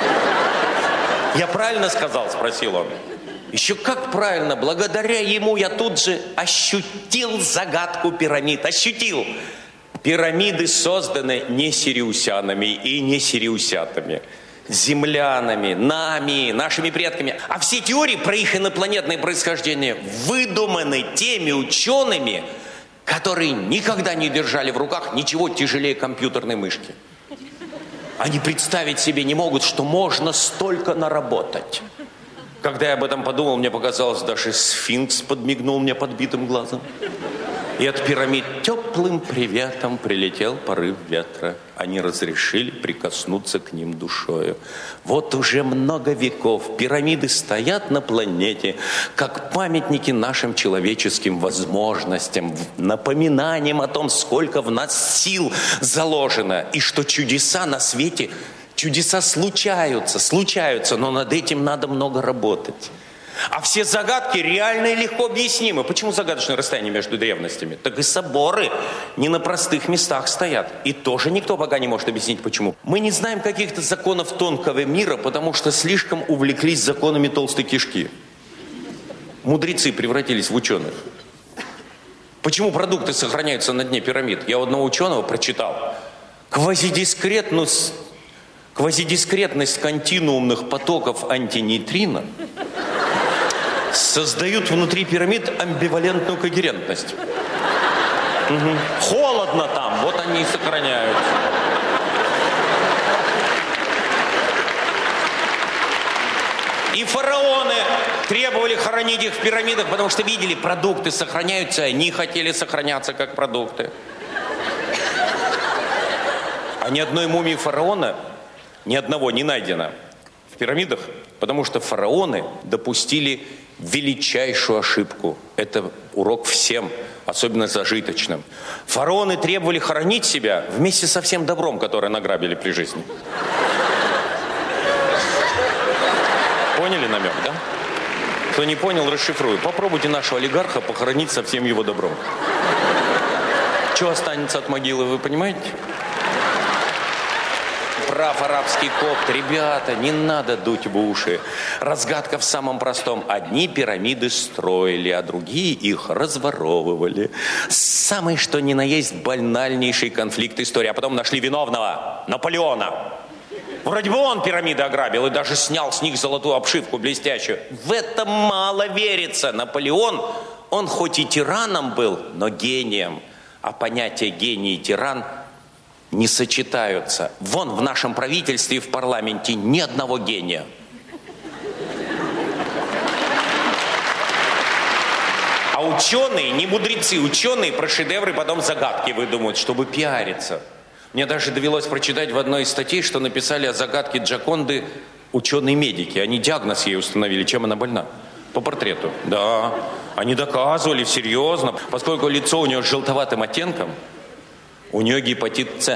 Я правильно сказал? Спросил он. Еще как правильно. Благодаря ему я тут же ощутил загадку пирамид. Ощутил. Пирамиды созданы не сириусянами и не сириусятами. Землянами, нами, нашими предками. А все теории про их инопланетное происхождение выдуманы теми учеными, которые никогда не держали в руках ничего тяжелее компьютерной мышки. Они представить себе не могут, что можно столько наработать. Когда я об этом подумал, мне показалось, даже сфинкс подмигнул мне подбитым глазом. И от пирамид теплым приветом прилетел порыв ветра. Они разрешили прикоснуться к ним душою. Вот уже много веков пирамиды стоят на планете, как памятники нашим человеческим возможностям, напоминанием о том, сколько в нас сил заложено, и что чудеса на свете, чудеса случаются, но над этим надо много работать. А все загадки реально и легко объяснимы. Почему загадочное расстояние между древностями? Так и соборы не на простых местах стоят. И тоже никто пока не может объяснить, почему. Мы не знаем каких-то законов тонкого мира, потому что слишком увлеклись законами толстой кишки. Мудрецы превратились в ученых. Почему продукты сохраняются на дне пирамид? Я у одного ученого прочитал. Квазидискретность континуумных потоков антинейтрино создают внутри пирамид амбивалентную когерентность. Угу. Холодно там, вот они и сохраняются. И фараоны требовали хоронить их в пирамидах, потому что видели, продукты сохраняются, они хотели сохраняться как продукты. А ни одной мумии фараона, ни одного не найдено в пирамидах, потому что фараоны допустили величайшую ошибку. Это урок всем, особенно зажиточным. Фараоны требовали хоронить себя вместе со всем добром, которое награбили при жизни. Поняли намек, да? Кто не понял, расшифрую. Попробуйте нашего олигарха похоронить со всем его добром. Что останется от могилы, вы понимаете? Прав арабский Копт. Ребята, не надо дуть в уши. Разгадка в самом простом. Одни пирамиды строили, а другие их разворовывали. Самый что ни на есть банальнейший конфликт истории. А потом нашли виновного. Наполеона. Вроде бы он пирамиды ограбил и даже снял с них золотую обшивку блестящую. В это мало верится. Наполеон, он хоть и тираном был, но гением. А понятие гений и тиран не сочетаются. Вон в нашем правительстве и в парламенте ни одного гения. А ученые, не мудрецы, ученые про шедевры потом загадки выдумывают, чтобы пиариться. Мне даже довелось прочитать в одной из статей, что написали о загадке Джоконды ученые-медики. Они диагноз ей установили, чем она больна. По портрету. Да, они доказывали серьезно, поскольку лицо у нее с желтоватым оттенком, у нее гепатит С.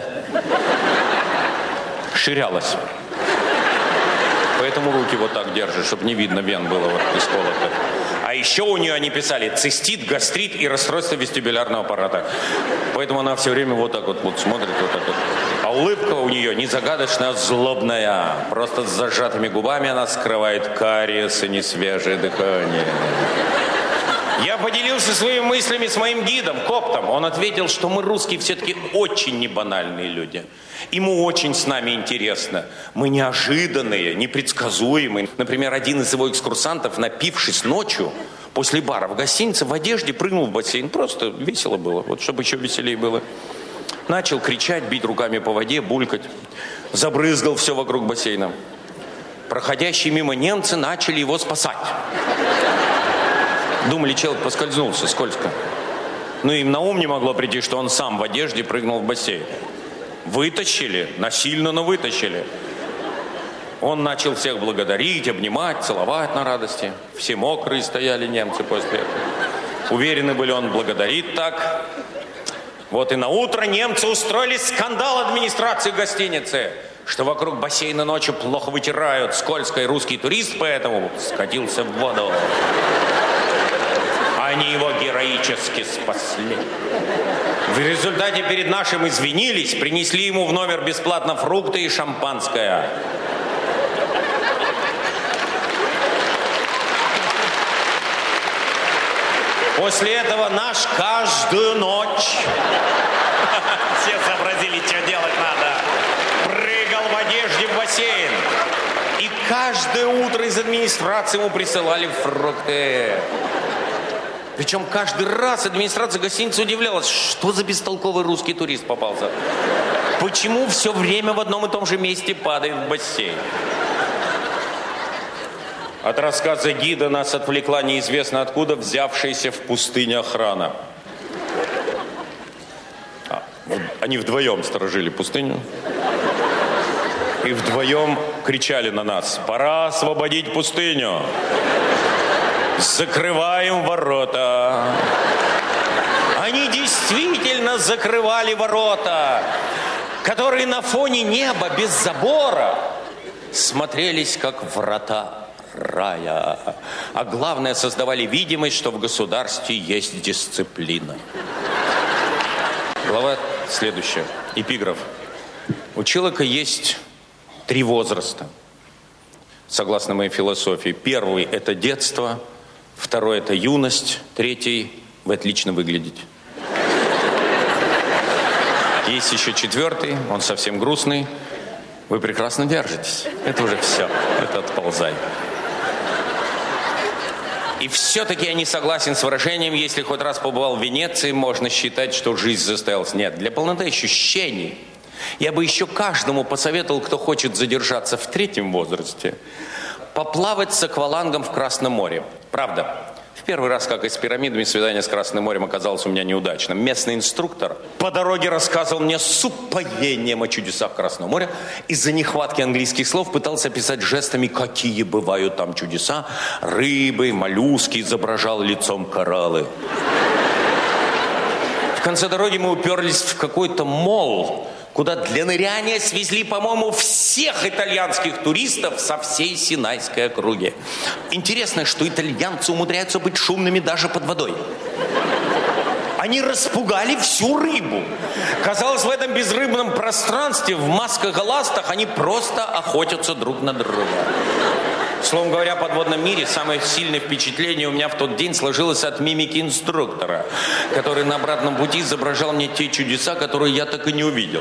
Ширялось. Поэтому руки вот так держит, чтобы не видно вен было вот из колота. А еще у нее они писали цистит, гастрит и расстройство вестибулярного аппарата. Поэтому она все время вот так вот смотрит, вот так вот. А улыбка у нее не загадочная, а злобная. Просто с зажатыми губами она скрывает кариес и несвежее дыхание. Я поделился своими мыслями с моим гидом, коптом. Он ответил, что мы, русские, все-таки очень небанальные люди. Ему очень с нами интересно. Мы неожиданные, непредсказуемые. Например, один из его экскурсантов, напившись ночью, после бара в гостинице, в одежде прыгнул в бассейн. Просто весело было, вот чтобы еще веселее было. Начал кричать, бить руками по воде, булькать. Забрызгал все вокруг бассейна. Проходящие мимо немцы начали его спасать. Думали, человек поскользнулся, скользко. Но им на ум не могло прийти, что он сам в одежде прыгнул в бассейн. Вытащили, насильно, но вытащили. Он начал всех благодарить, обнимать, целовать на радости. Все мокрые стояли немцы после этого. Уверены были, он благодарит так. Вот и на утро немцы устроили скандал администрации гостиницы, что вокруг бассейна ночью плохо вытирают. Скользко, и русский турист поэтому скатился в воду. Они его героически спасли. В результате перед нашим извинились, принесли ему в номер бесплатно фрукты и шампанское. После этого наш каждую ночь, все сообразили, что делать надо, прыгал в одежде в бассейн. И каждое утро из администрации ему присылали фрукты. Причем каждый раз администрация гостиницы удивлялась, что за бестолковый русский турист попался. Почему все время в одном и том же месте падает в бассейн? От рассказа гида нас отвлекла неизвестно откуда взявшаяся в пустыне охрана. Они вдвоем сторожили пустыню. И вдвоем кричали на нас: «Пора освободить пустыню! Закрываем ворота!» Они действительно закрывали ворота, которые на фоне неба без забора смотрелись как врата рая. А главное, создавали видимость, что в государстве есть дисциплина. Глава следующая. Эпиграф. У человека есть 3 возраста, согласно моей философии. Первый – это детство. Второй – это юность. Третий – вы отлично выглядите. Есть еще 4-й, он совсем грустный. Вы прекрасно держитесь. Это уже все. Это отползай. И все-таки я не согласен с выражением: если хоть раз побывал в Венеции, можно считать, что жизнь застоялась. Нет, для полноты ощущений я бы еще каждому посоветовал, кто хочет задержаться в 3-м возрасте, поплавать с аквалангом в Красном море. Правда, в первый раз, как и с пирамидами, свидание с Красным морем оказалось у меня неудачным. Местный инструктор по дороге рассказывал мне с упоением о чудесах Красного моря. Из-за нехватки английских слов пытался описать жестами, какие бывают там чудеса. Рыбы, моллюски, изображал лицом кораллы. В конце дороги мы уперлись в какой-то молл, куда для ныряния свезли, по-моему, всех итальянских туристов со всей Синайской округи. Интересно, что итальянцы умудряются быть шумными даже под водой. Они распугали всю рыбу. Казалось, в этом безрыбном пространстве, в масках и ластах, они просто охотятся друг на друга. Словом говоря, в подводном мире самое сильное впечатление у меня в тот день сложилось от мимики инструктора, который на обратном пути изображал мне те чудеса, которые я так и не увидел.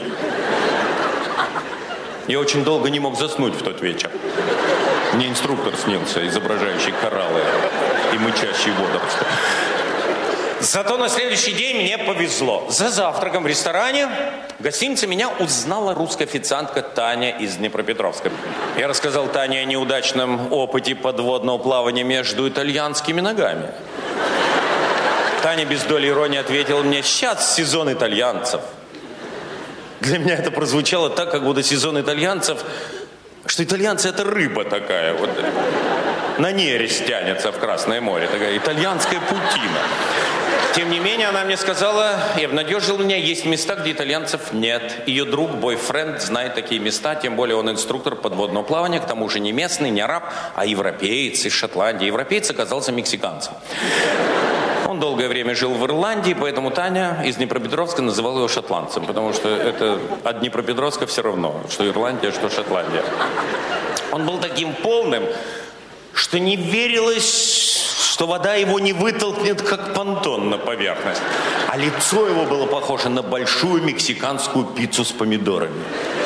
Я очень долго не мог заснуть в тот вечер. Мне инструктор снился, изображающий кораллы и мычащие водоросли. Зато на следующий день мне повезло. За завтраком в ресторане в гостинице меня узнала русская официантка Таня из Днепропетровска. Я рассказал Тане о неудачном опыте подводного плавания между итальянскими ногами. Таня без доли иронии ответила мне: сейчас сезон итальянцев. Для меня это прозвучало так, как будто сезон итальянцев, что итальянцы это рыба такая, вот на нерест тянется в Красное море, такая итальянская паутина. Тем не менее, она мне сказала и обнадежила меня: есть места, где итальянцев нет. Ее друг, бойфренд, знает такие места, тем более он инструктор подводного плавания, к тому же не местный, не араб, а европеец из Шотландии. Европеец оказался мексиканцем. Он долгое время жил в Ирландии, поэтому Таня из Днепропетровска называла его шотландцем, потому что это от Днепропетровска все равно, что Ирландия, что Шотландия. Он был таким полным, что не верилось, что вода его не вытолкнет, как понтон на поверхность. А лицо его было похоже на большую мексиканскую пиццу с помидорами.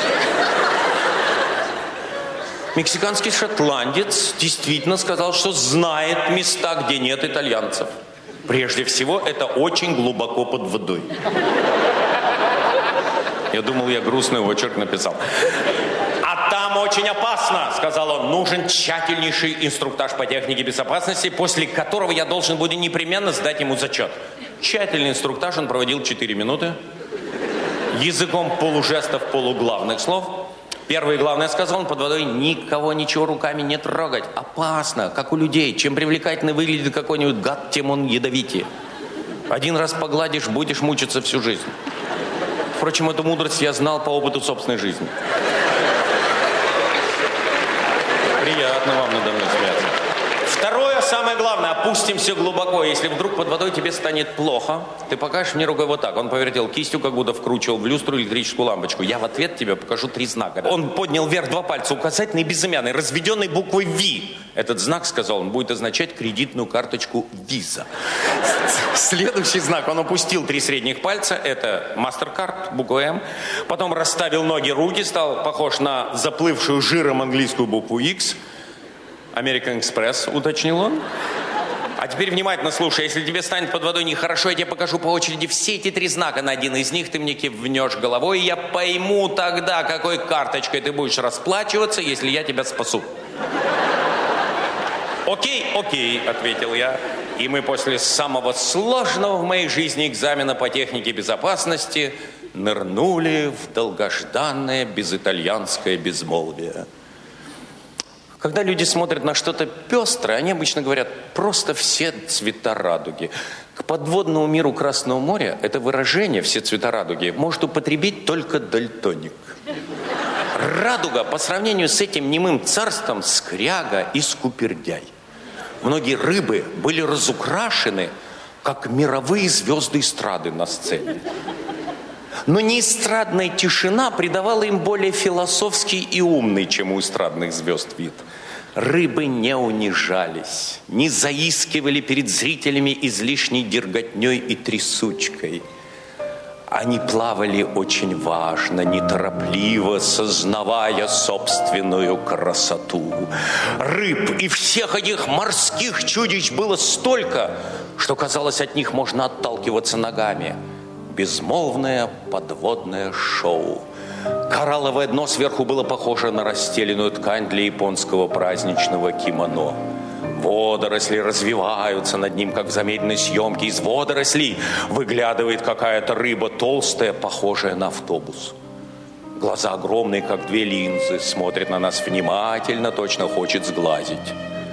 Мексиканский шотландец действительно сказал, что знает места, где нет итальянцев. Прежде всего, это очень глубоко под водой. Я думал, я грустный очерк написал. А там очень опасно, сказал он. Нужен тщательнейший инструктаж по технике безопасности, после которого я должен буду непременно сдать ему зачет. Тщательный инструктаж он проводил 4 минуты. Языком полужестов, полуглавных слов. Первое и главное, сказал он, под водой никого, ничего руками не трогать. Опасно, как у людей. Чем привлекательно выглядит какой-нибудь гад, тем он ядовитее. Один раз погладишь, будешь мучиться всю жизнь. Впрочем, эту мудрость я знал по опыту собственной жизни. Приятно вам надо мной смеяться. Второе, самое главное, опустимся глубоко. Если вдруг под водой тебе станет плохо, ты покажешь мне рукой вот так. Он повертел кистью, как будто вкручивал в люстру электрическую лампочку. Я в ответ тебе покажу 3 знака. Он поднял вверх 2 пальца, указательный и безымянный, разведенный буквой V. Этот знак, сказал он, будет означать кредитную карточку Visa. Следующий знак, он опустил 3 средних пальца, это MasterCard, буква М. Потом расставил ноги, руки, стал похож на заплывшую жиром английскую букву X. American Express, уточнил он. А теперь внимательно слушай. Если тебе станет под водой нехорошо, я тебе покажу по очереди все эти 3 знака. На один из них ты мне кивнешь головой, и я пойму тогда, какой карточкой ты будешь расплачиваться, если я тебя спасу. Окей, ответил я. И мы после самого сложного в моей жизни экзамена по технике безопасности нырнули в долгожданное безитальянское безмолвие. Когда люди смотрят на что-то пестрое, они обычно говорят просто «все цвета радуги». К подводному миру Красного моря это выражение «все цвета радуги» может употребить только дальтоник. Радуга по сравнению с этим немым царством скряга и скупердяй. Многие рыбы были разукрашены, как мировые звезды эстрады на сцене. Но неэстрадная тишина придавала им более философский и умный, чем у эстрадных звезд, вид. Рыбы не унижались, не заискивали перед зрителями излишней дерготней и трясучкой. Они плавали очень важно, неторопливо, сознавая собственную красоту. Рыб и всех этих морских чудищ было столько, что, казалось, от них можно отталкиваться ногами. Безмолвное подводное шоу. Коралловое дно сверху было похоже на расстеленную ткань для японского праздничного кимоно. Водоросли развиваются над ним, как в замедленной съемке. Из водорослей выглядывает какая-то рыба толстая, похожая на автобус. Глаза огромные, как 2 линзы, смотрит на нас внимательно, точно хочет сглазить.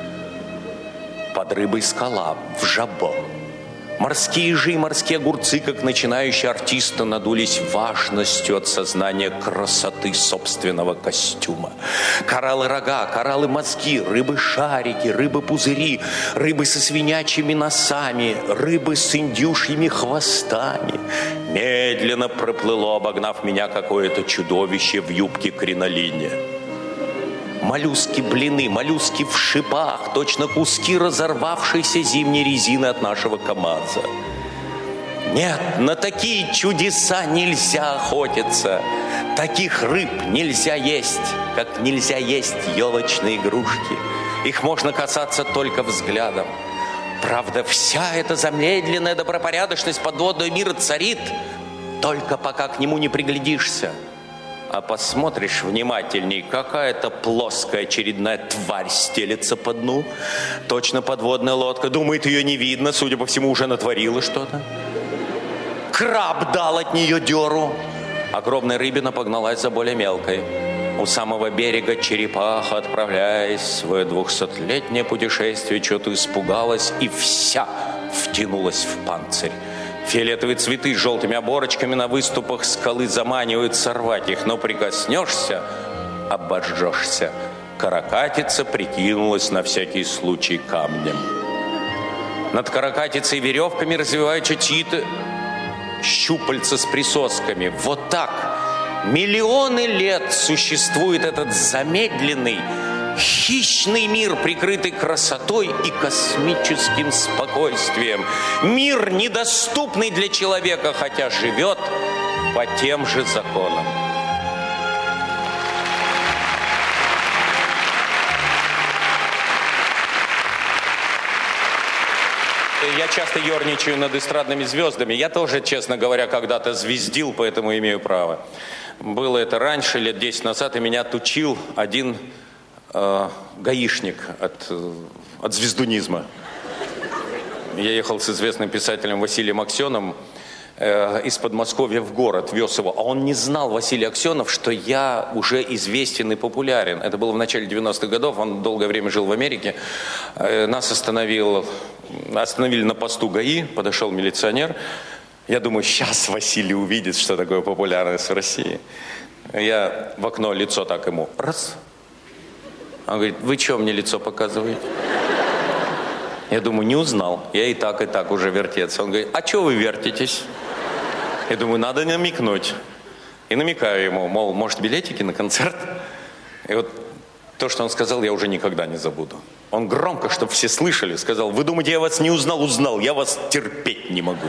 Под рыбой скала, в жабо. Морские ежи и морские огурцы, как начинающие артисты, надулись важностью от сознания красоты собственного костюма. Кораллы-рога, кораллы-мозги, рыбы-шарики, рыбы-пузыри, рыбы со свинячьими носами, рыбы с индюшьими хвостами. Медленно проплыло, обогнав меня, какое-то чудовище в юбке кринолине. Моллюски-блины, моллюски в шипах, точно куски разорвавшейся зимней резины от нашего КамАЗа. Нет, на такие чудеса нельзя охотиться. Таких рыб нельзя есть, как нельзя есть елочные игрушки. Их можно касаться только взглядом. Правда, вся эта замедленная добропорядочность подводного мира царит, только пока к нему не приглядишься. А посмотришь внимательней, какая-то плоская очередная тварь стелется по дну. Точно подводная лодка. Думает, ее не видно, судя по всему, уже натворила что-то. Краб дал от нее дёру. Огромная рыбина погналась за более мелкой. У самого берега черепаха, отправляясь в свое 200-летнее путешествие, что-то испугалась и вся втянулась в панцирь. Фиолетовые цветы с желтыми оборочками на выступах скалы заманивают сорвать их, но прикоснешься — обожжешься. Каракатица прикинулась на всякий случай камнем. Над каракатицей веревками развиваются чьи-то щупальца с присосками. Вот так миллионы лет существует этот замедленный, хищный мир, прикрытый красотой и космическим спокойствием. Мир, недоступный для человека, хотя живет по тем же законам. Я часто ерничаю над эстрадными звездами. Я тоже, честно говоря, когда-то звездил, поэтому имею право. Было это раньше, лет 10 назад, и меня отучил один гаишник от звездунизма. Я ехал с известным писателем Василием Аксеновым из Подмосковья в город, вез его. А он не знал, Василий Аксенов, что я уже известен и популярен. Это было в начале 90-х годов, он долгое время жил в Америке. Нас остановили на посту ГАИ, подошел милиционер. Я думаю, сейчас Василий увидит, что такое популярность в России. Я в окно лицо так ему раз. Он говорит: вы что мне лицо показываете? Я думаю, не узнал. Я и так уже вертеться. Он говорит: а что вы вертитесь? Я думаю, надо намекнуть. И намекаю ему, мол, может, билетики на концерт? И вот то, что он сказал, я уже никогда не забуду. Он громко, чтобы все слышали, сказал: вы думаете, я вас не узнал? Узнал. Я вас терпеть не могу.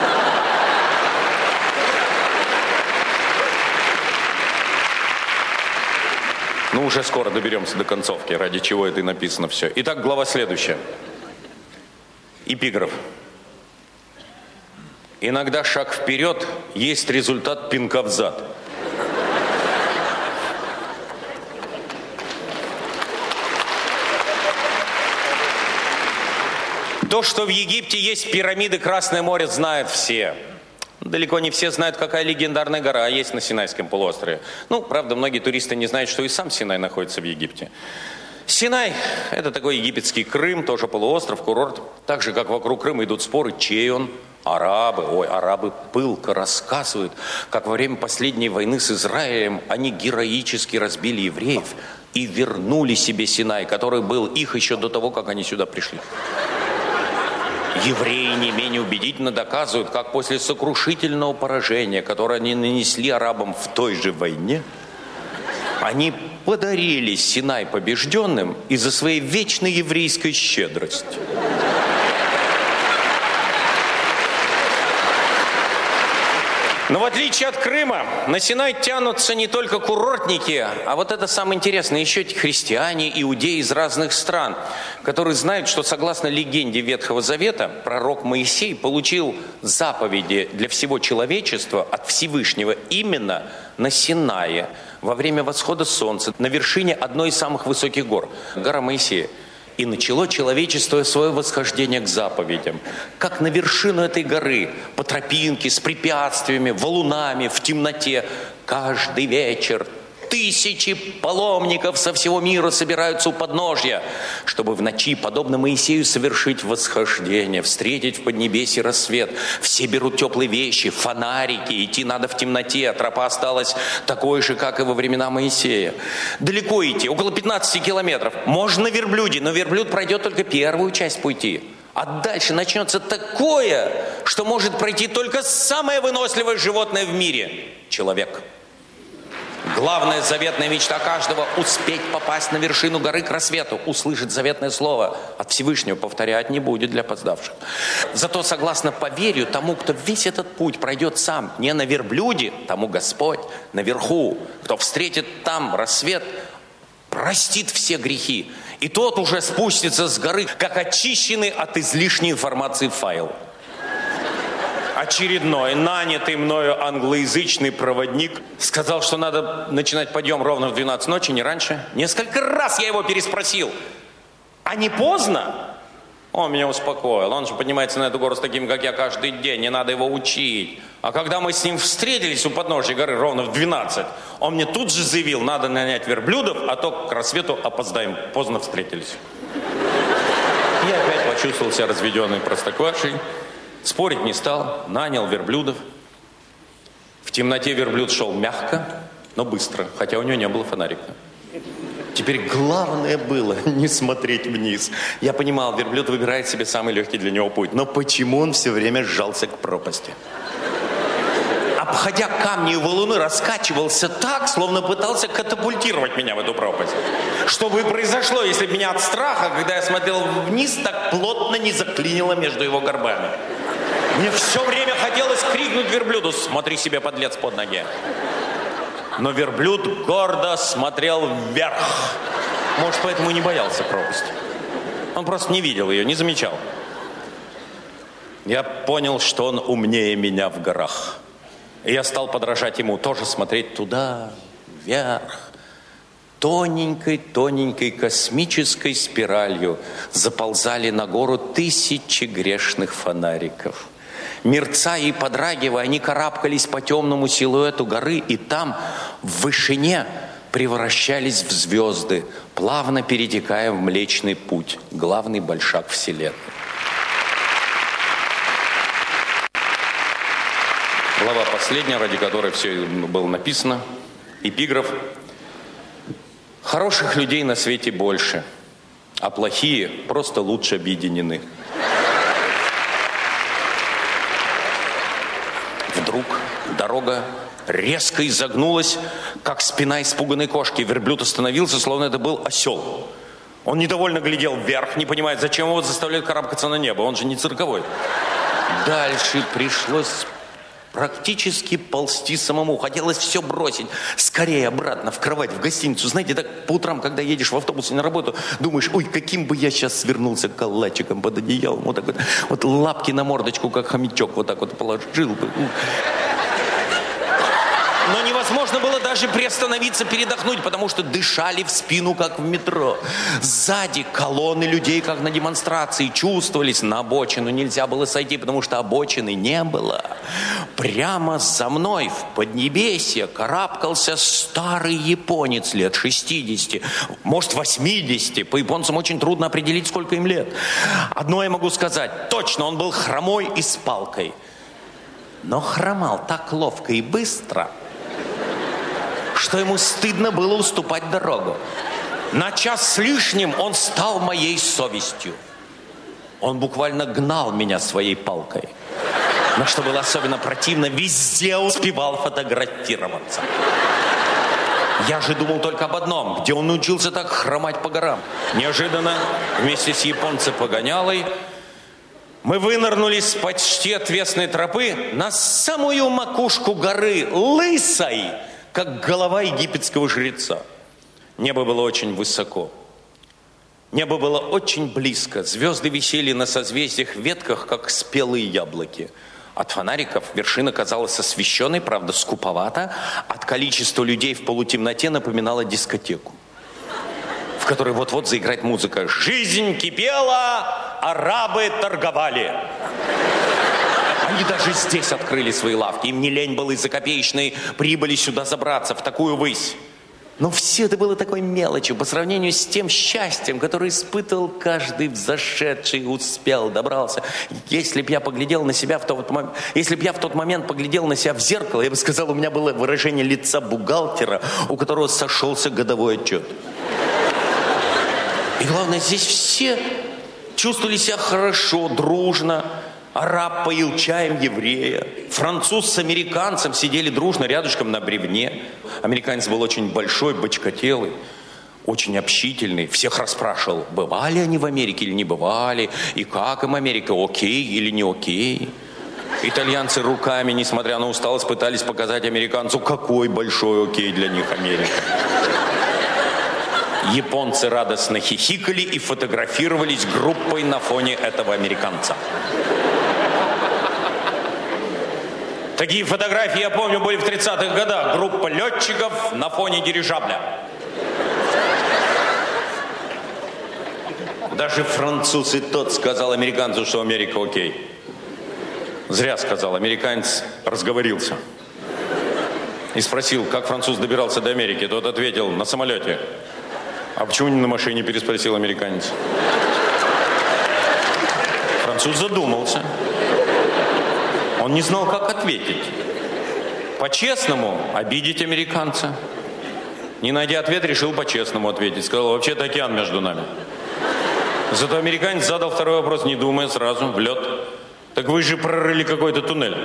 Ну, уже скоро доберемся до концовки, ради чего это и написано все. Итак, глава следующая. Эпиграф. Иногда шаг вперед есть результат пинка в зад. То, что в Египте есть пирамиды, Красное море, знают все. Далеко не все знают, какая легендарная гора есть на Синайском полуострове. Ну, правда, многие туристы не знают, что и сам Синай находится в Египте. Синай – это такой египетский Крым, тоже полуостров, курорт. Так же, как вокруг Крыма идут споры, чей он. Арабы пылко рассказывают, как во время последней войны с Израилем они героически разбили евреев и вернули себе Синай, который был их еще до того, как они сюда пришли. Евреи не менее убедительно доказывают, как после сокрушительного поражения, которое они нанесли арабам в той же войне, они подарили Синай побежденным из-за своей вечной еврейской щедрости. Но в отличие от Крыма, на Синай тянутся не только курортники, а вот это самое интересное, еще эти христиане, иудеи из разных стран, которые знают, что согласно легенде Ветхого Завета, пророк Моисей получил заповеди для всего человечества от Всевышнего именно на Синае, во время восхода солнца, на вершине одной из самых высоких гор, гора Моисея. И начало человечество свое восхождение к заповедям. Как на вершину этой горы, по тропинке, с препятствиями, валунами, в темноте. Каждый вечер тысячи паломников со всего мира собираются у подножья, чтобы в ночи, подобно Моисею, совершить восхождение, встретить в поднебесье рассвет. Все берут теплые вещи, фонарики, идти надо в темноте, а тропа осталась такой же, как и во времена Моисея. Далеко идти, около 15 километров. Можно на верблюде, но верблюд пройдет только первую часть пути. А дальше начнется такое, что может пройти только самое выносливое животное в мире – человек. Главная заветная мечта каждого – успеть попасть на вершину горы к рассвету, услышать заветное слово от Всевышнего, повторять не будет для опоздавших. Зато, согласно поверью, тому, кто весь этот путь пройдет сам, не на верблюде, тому Господь наверху, кто встретит там рассвет, простит все грехи И тот уже спустится с горы, как очищенный от излишней информации файл. Очередной нанятый мною англоязычный проводник сказал, что надо начинать подъем ровно в 12 ночи, не раньше. Несколько раз я его переспросил. А не поздно? Он меня успокоил. Он же поднимается на эту гору с таким, как я, каждый день. Не надо его учить. А когда мы с ним встретились у подножия горы ровно в 12, он мне тут же заявил, надо нанять верблюдов, а то к рассвету опоздаем. Поздно встретились. Я опять почувствовал себя разведенной простоквашей. Спорить не стал, нанял верблюдов. В темноте верблюд шел мягко, но быстро, хотя у него не было фонарика. Теперь главное было не смотреть вниз. Я понимал, верблюд выбирает себе самый легкий для него путь. Но почему он все время сжался к пропасти? Обходя камни и валуны, раскачивался так, словно пытался катапультировать меня в эту пропасть. Что бы произошло, если бы меня от страха, когда я смотрел вниз, так плотно не заклинило между его горбами? Мне все время хотелось крикнуть верблюду: смотри себе, подлец, под ноги. Но верблюд гордо смотрел вверх. Может, поэтому и не боялся пропасти. Он просто не видел ее, не замечал. Я понял, что он умнее меня в горах. И я стал подражать ему, тоже смотреть туда, вверх. Тоненькой космической спиралью заползали на гору тысячи грешных фонариков. Мерцая и подрагивая, они карабкались по темному силуэту горы, и там, в вышине, превращались в звезды, плавно перетекая в Млечный Путь, главный большак Вселенной. Глава последняя, ради которой все было написано, эпиграф. Хороших людей на свете больше, а плохие просто лучше объединены. Вдруг дорога резко изогнулась, как спина испуганной кошки. Верблюд остановился, словно это был осел. Он недовольно глядел вверх, не понимая, зачем его заставляют карабкаться на небо. Он же не цирковой. Дальше пришлось практически ползти самому. Хотелось все бросить. Скорее обратно в кровать, в гостиницу. Знаете, так по утрам, когда едешь в автобусе на работу, думаешь, ой, каким бы я сейчас свернулся калачиком под одеялом. Вот так вот лапки на мордочку, как хомячок, вот так вот положил бы. Но невозможно было даже приостановиться, передохнуть, потому что дышали в спину, как в метро. Сзади колонны людей, как на демонстрации, чувствовались. На обочину нельзя было сойти, потому что обочины не было. Прямо за мной в Поднебесье карабкался старый японец лет 60, может 80. По японцам очень трудно определить, сколько им лет. Одно я могу сказать, точно, он был хромой и с палкой. Но хромал так ловко и быстро, что ему стыдно было уступать дорогу. На час с лишним он стал моей совестью. Он буквально гнал меня своей палкой. Но что было особенно противно, везде успевал фотографироваться. Я же думал только об одном, где он научился так хромать по горам. Неожиданно вместе с японцем-погонялой мы вынырнули с почти отвесной тропы на самую макушку горы, лысой, как голова египетского жреца. Небо было очень высоко. Небо было очень близко. Звезды висели на созвездиях ветках, как спелые яблоки. От фонариков вершина казалась освещенной, правда, скуповато. От количества людей в полутемноте напоминала дискотеку, в которой вот-вот заиграет музыка. Жизнь кипела, арабы торговали. Они даже здесь открыли свои лавки. Им не лень было из-за копеечной прибыли сюда забраться, в такую высь. Но все это было такой мелочью по сравнению с тем счастьем, которое испытывал каждый взошедший, успел, добрался. Если б я поглядел на себя в тот момент, если б я в тот момент поглядел на себя в зеркало, я бы сказал, у меня было выражение лица бухгалтера, у которого сошелся годовой отчет. И главное, здесь все чувствовали себя хорошо, дружно. Араб поил чаем еврея. Француз с американцем сидели дружно рядышком на бревне. Американец был очень большой, бочкотелый, очень общительный. Всех расспрашивал, бывали они в Америке или не бывали, и как им Америка, окей или не окей. Итальянцы руками, несмотря на усталость, пытались показать американцу, какой большой окей для них Америка. Японцы радостно хихикали и фотографировались группой на фоне этого американца. Такие фотографии, я помню, были в 30-х годах. Группа летчиков на фоне дирижабля. Даже француз и тот сказал американцу, что Америка окей. Зря сказал. Американец разговорился. И спросил, как француз добирался до Америки. Тот ответил, на самолете. А почему не на машине, переспросил американец. Француз задумался. Он не знал, как ответить. По-честному обидеть американца. Не найдя ответ, решил по-честному ответить. Сказал, вообще-то океан между нами. Зато американец задал второй вопрос, не думая, сразу, в лед. Так вы же прорыли какой-то туннель.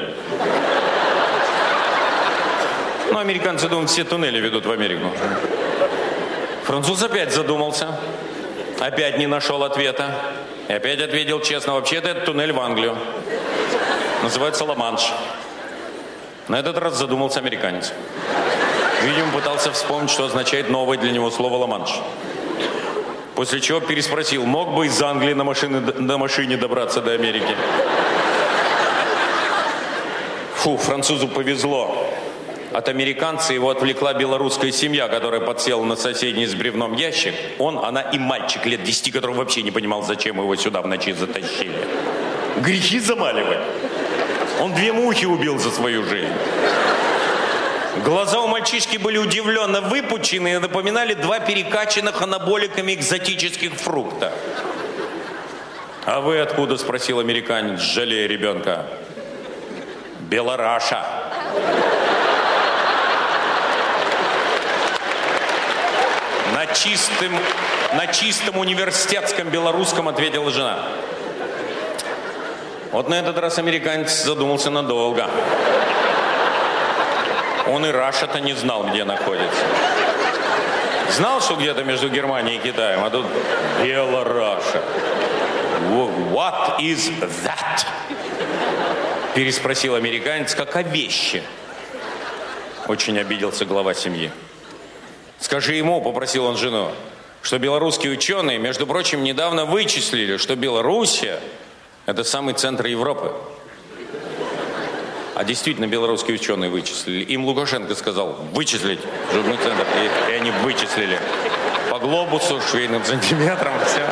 Ну, американцы думают, все туннели ведут в Америку. Француз опять задумался. Опять не нашел ответа. И опять ответил честно, вообще-то это туннель в Англию. Называется Ла-Манш. На этот раз задумался американец. Видимо, пытался вспомнить, что означает новое для него слово Ла-Манш. После чего переспросил, мог бы из Англии на машине добраться до Америки? Фу, французу повезло. От американца его отвлекла белорусская семья, которая подсела на соседний с бревном ящик. Он, она и мальчик лет 10, который вообще не понимал, зачем его сюда в ночи затащили. Грехи замаливать. Он 2 мухи убил за свою жизнь. Глаза у мальчишки были удивленно выпучены и напоминали 2 перекачанных анаболиками экзотических фрукта. «А вы откуда?» – спросил американец, жалея ребенка. «Белораша». На чистом университетском белорусском ответила жена. Вот на этот раз американец задумался надолго. Он и Раша-то не знал, где находится. Знал, что где-то между Германией и Китаем, а тут Белораша. What is that? Переспросил американец, как о вещи. Очень обиделся глава семьи. Скажи ему, попросил он жену, что белорусские ученые, между прочим, недавно вычислили, что Белоруссия – это самый центр Европы. А действительно, белорусские ученые вычислили. Им Лукашенко сказал, вычислить жирный центр. И они вычислили. По глобусу, швейным сантиметрам, все.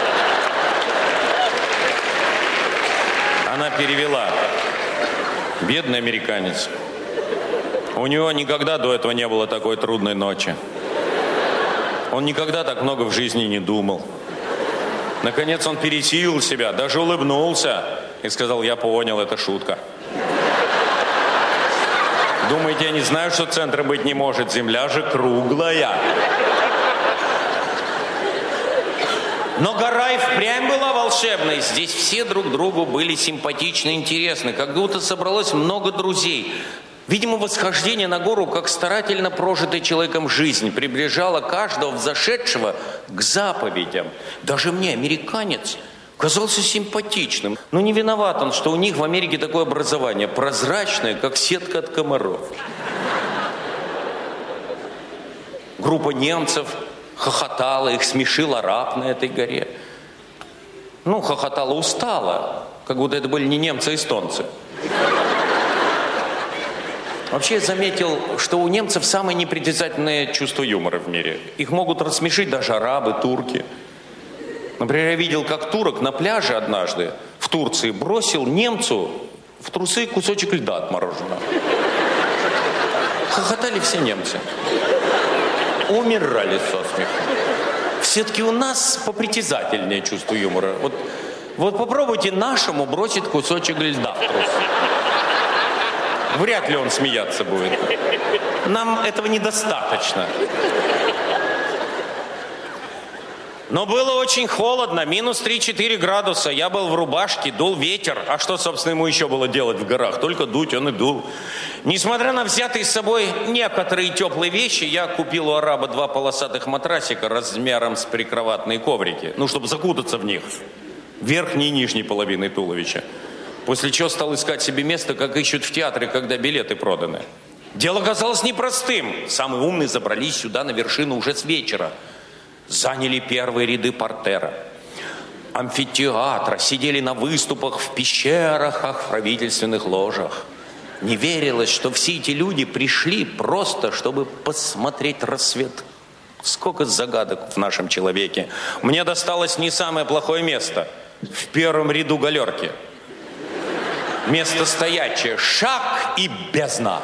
Она перевела. Бедный американец. У него никогда до этого не было такой трудной ночи. Он никогда так много в жизни не думал. Наконец он пересилил себя, даже улыбнулся и сказал, я понял, это шутка. Думаете, я не знаю, что центра быть не может? Земля же круглая. Но гора и впрямь была волшебной. Здесь все друг другу были симпатичны и интересны. Как будто собралось много друзей. Видимо, восхождение на гору, как старательно прожитая человеком жизнь, приближало каждого взошедшего к заповедям. Даже мне, американец, казался симпатичным. Но не виноват он, что у них в Америке такое образование, прозрачное, как сетка от комаров. Группа немцев хохотала, их смешил араб на этой горе. Ну, хохотала устало, как будто это были не немцы, а эстонцы. Вообще я заметил, что у немцев самое непритязательное чувство юмора в мире. Их могут рассмешить даже арабы, турки. Например, я видел, как турок на пляже однажды в Турции бросил немцу в трусы кусочек льда отмороженного. Хохотали все немцы. Умирали со смеху. Все-таки у нас попритязательнее чувство юмора. Вот попробуйте нашему бросить кусочек льда в трусы. Вряд ли он смеяться будет. Нам этого недостаточно. Но было очень холодно, минус 3-4 градуса. Я был в рубашке, дул ветер. А что, собственно, ему еще было делать в горах? Только дуть, он и дул. Несмотря на взятые с собой некоторые теплые вещи, я купил у араба 2 полосатых матрасика размером с прикроватные коврики. Ну, чтобы закутаться в них. Верхней и нижней половиной туловища. После чего стал искать себе место, как ищут в театре, когда билеты проданы. Дело казалось непростым. Самые умные забрались сюда на вершину уже с вечера. заняли первые ряды портера, амфитеатра, сидели на выступах в пещерах, в правительственных ложах. Не верилось, что все эти люди пришли просто, чтобы посмотреть рассвет. Сколько загадок в нашем человеке. Мне досталось не самое плохое место. В первом ряду галерки. Место стоячее. Шаг и бездна.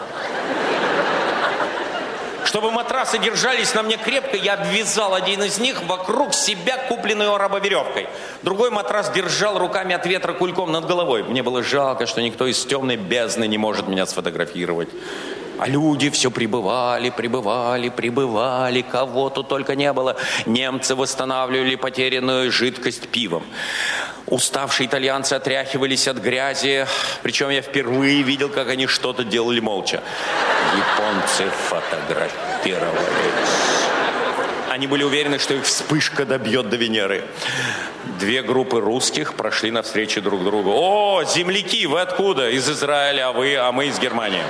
Чтобы матрасы держались на мне крепко, я обвязал один из них вокруг себя купленной у араба веревкой. Другой матрас держал руками от ветра кульком над головой. Мне было жалко, что никто из темной бездны не может меня сфотографировать. А люди все прибывали, кого тут только не было. Немцы восстанавливали потерянную жидкость пивом. Уставшие итальянцы отряхивались от грязи, причем я впервые видел, как они что-то делали молча. Японцы фотографировались. Они были уверены, что их вспышка добьет до Венеры. Две группы русских прошли навстречу друг другу. О, земляки, вы откуда? Из Израиля, а мы из Германии.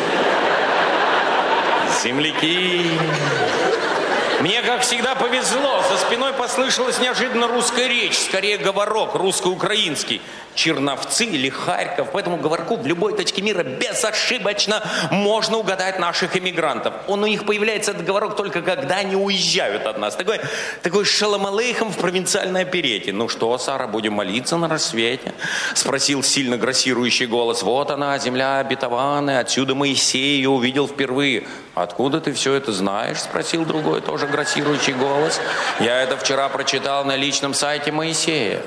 Земляки. Мне, как всегда, повезло. За спиной послышалась неожиданно русская речь, скорее говорок, русско-украинский. Черновцы или Харьков. По этому говорку в любой точке мира безошибочно можно угадать наших эмигрантов. Он у них появляется, этот говорок, только когда они уезжают от нас. Такой шалом алейхам в провинциальной оперете. Ну что, Сара, будем молиться на рассвете? Спросил сильно грассирующий голос. Вот она, земля обетованная, отсюда Моисей ее увидел впервые. Откуда ты все это знаешь? Спросил другой, тоже грассирующий голос. Я это вчера прочитал на личном сайте Моисея.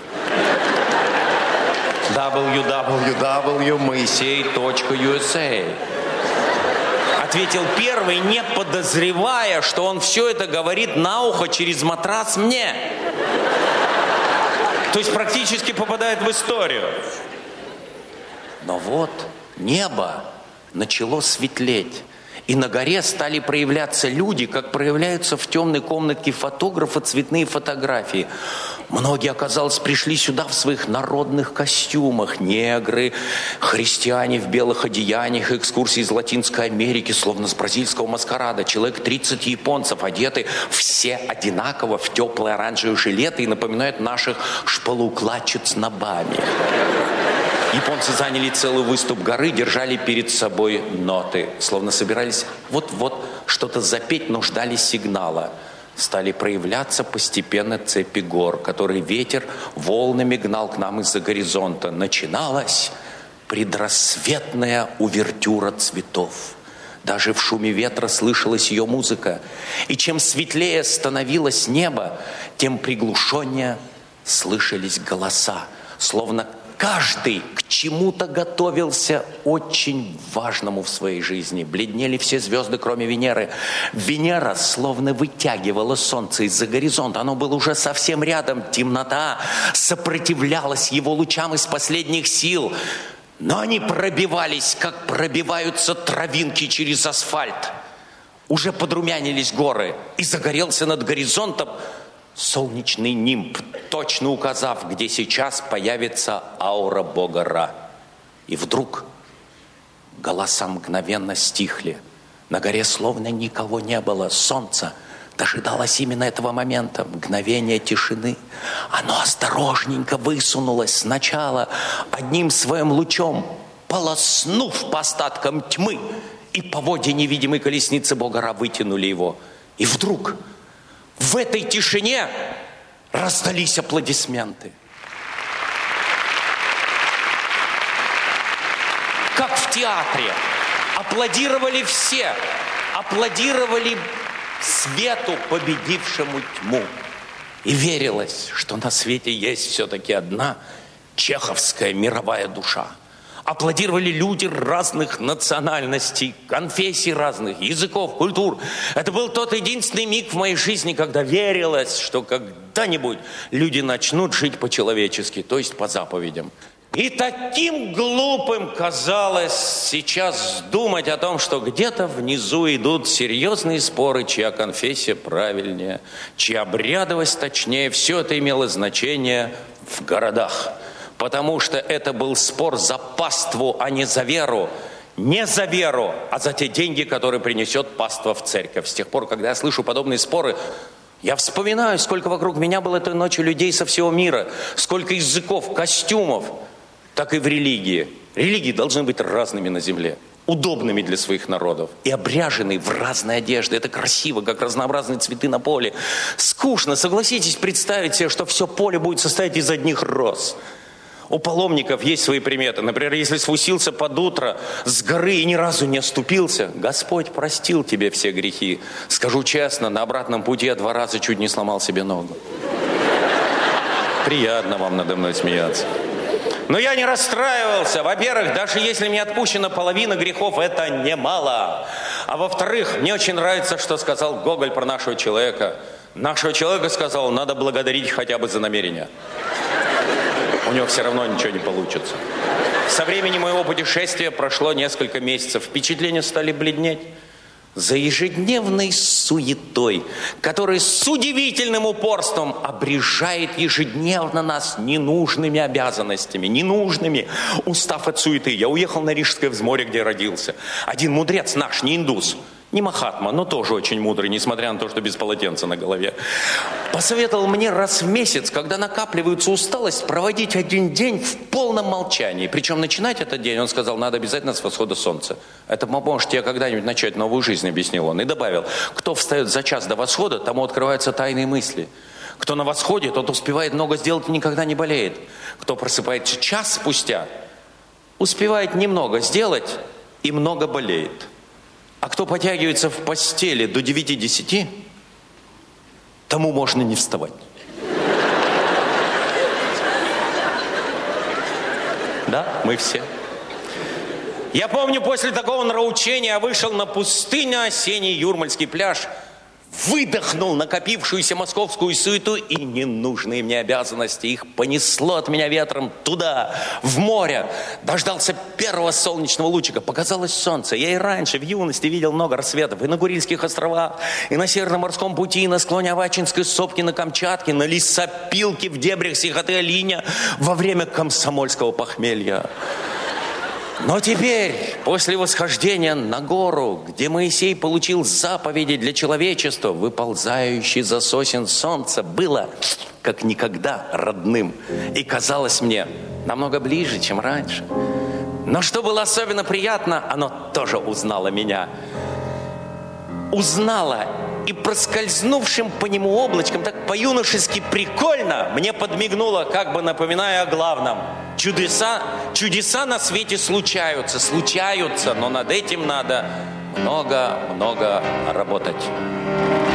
www.moisey.usa. Ответил первый, не подозревая, что он все это говорит на ухо через матрас мне. То есть практически попадает в историю. Но вот небо начало светлеть. И на горе стали проявляться люди, как проявляются в темной комнатке фотографа цветные фотографии. Многие, оказалось, пришли сюда в своих народных костюмах. Негры, христиане в белых одеяниях, экскурсии из Латинской Америки, словно с бразильского маскарада. Человек 30 японцев, одеты все одинаково в теплые оранжевые жилеты и напоминают наших шпалоукладчиц на Баме. Японцы заняли целый выступ горы, держали перед собой ноты, словно собирались вот-вот что-то запеть, но ждали сигнала. Стали проявляться постепенно цепи гор, которые ветер волнами гнал к нам из-за горизонта. Начиналась предрассветная увертюра цветов. Даже в шуме ветра слышалась ее музыка. И чем светлее становилось небо, тем приглушеннее слышались голоса, словно каждый к чему-то готовился очень важному в своей жизни. Бледнели все звезды, кроме Венеры. Венера словно вытягивала солнце из-за горизонта. Оно было уже совсем рядом. Темнота сопротивлялась его лучам из последних сил. Но они пробивались, как пробиваются травинки через асфальт. Уже подрумянились горы, и загорелся над горизонтом солнечный нимб, точно указав, где сейчас появится аура бога Ра. И вдруг голоса мгновенно стихли. На горе словно никого не было. Солнце дожидалось именно этого момента, мгновения тишины. Оно осторожненько высунулось сначала одним своим лучом, полоснув по остаткам тьмы, и по воде невидимой колесницы бога Ра вытянули его. И вдруг в этой тишине раздались аплодисменты. Как в театре. Аплодировали все. Аплодировали свету, победившему тьму. И верилось, что на свете есть все-таки одна чеховская мировая душа. Аплодировали люди разных национальностей, конфессий разных, языков, культур. Это был тот единственный миг в моей жизни, когда верилось, что когда-нибудь люди начнут жить по-человечески, то есть по заповедям. И таким глупым казалось сейчас думать о том, что где-то внизу идут серьезные споры, чья конфессия правильнее, чья обрядовость точнее. Все это имело значение в городах. Потому что это был спор за паству, а не за веру. Не за веру, а за те деньги, которые принесет паства в церковь. С тех пор, когда я слышу подобные споры, Я вспоминаю, сколько вокруг меня было этой ночью людей со всего мира, сколько языков, костюмов, так и в религии. Религии должны быть разными на земле, удобными для своих народов и обряженные в разные одежды. Это красиво, как разнообразные цветы на поле. Скучно, согласитесь, представить себе, что все поле будет состоять из одних роз. У паломников есть свои приметы. Например, если спустился под утро с горы и ни разу не оступился, Господь простил тебе все грехи. Скажу честно, на обратном пути я 2 раза чуть не сломал себе ногу. Приятно вам надо мной смеяться. Но я не расстраивался. Во-первых, даже если мне отпущена половина грехов, это немало. А во-вторых, мне очень нравится, что сказал Гоголь про нашего человека. Нашего человека, сказал, надо благодарить хотя бы за намерение. У него все равно ничего не получится. Со времени моего путешествия прошло несколько месяцев. Впечатления стали бледнеть. За ежедневной суетой, которая с удивительным упорством обрежает ежедневно нас ненужными обязанностями, ненужными. Устав от суеты, я уехал на Рижское взморье, где родился. Один мудрец наш, не индус, не Махатма, но тоже очень мудрый, несмотря на то, что без полотенца на голове, посоветовал мне раз в месяц, когда накапливается усталость, проводить 1 день в полном молчании. Причем начинать этот день, он сказал, надо обязательно с восхода солнца. Это поможет тебе когда-нибудь начать новую жизнь, объяснил он. И добавил, кто встает за час до восхода, тому открываются тайные мысли. Кто на восходе, тот успевает много сделать и никогда не болеет. Кто просыпается час спустя, успевает немного сделать и много болеет. А кто потягивается в постели до 9-10, тому можно не вставать. Да, мы все. Я помню, после такого нравоучения я вышел на пустынный осенний Юрмальский пляж, выдохнул накопившуюся московскую суету и ненужные мне обязанности. Их понесло от меня ветром туда, в море. Дождался первого солнечного лучика. Показалось солнце. Я и раньше в юности видел много рассветов. И на Курильских островах, и на Северном морском пути, и на склоне Авачинской сопки на Камчатке, на лесопилке в дебрях Сихоты-Алиня во время комсомольского похмелья. Но теперь, после восхождения на гору, где Моисей получил заповеди для человечества, выползающий за сосен солнца, было как никогда родным. И казалось мне намного ближе, чем раньше. Но что было особенно приятно, оно тоже узнало меня. Узнало и проскользнувшим по нему облачком, так по-юношески прикольно, мне подмигнуло, как бы напоминая о главном. Чудеса на свете случаются, но над этим надо много-много работать.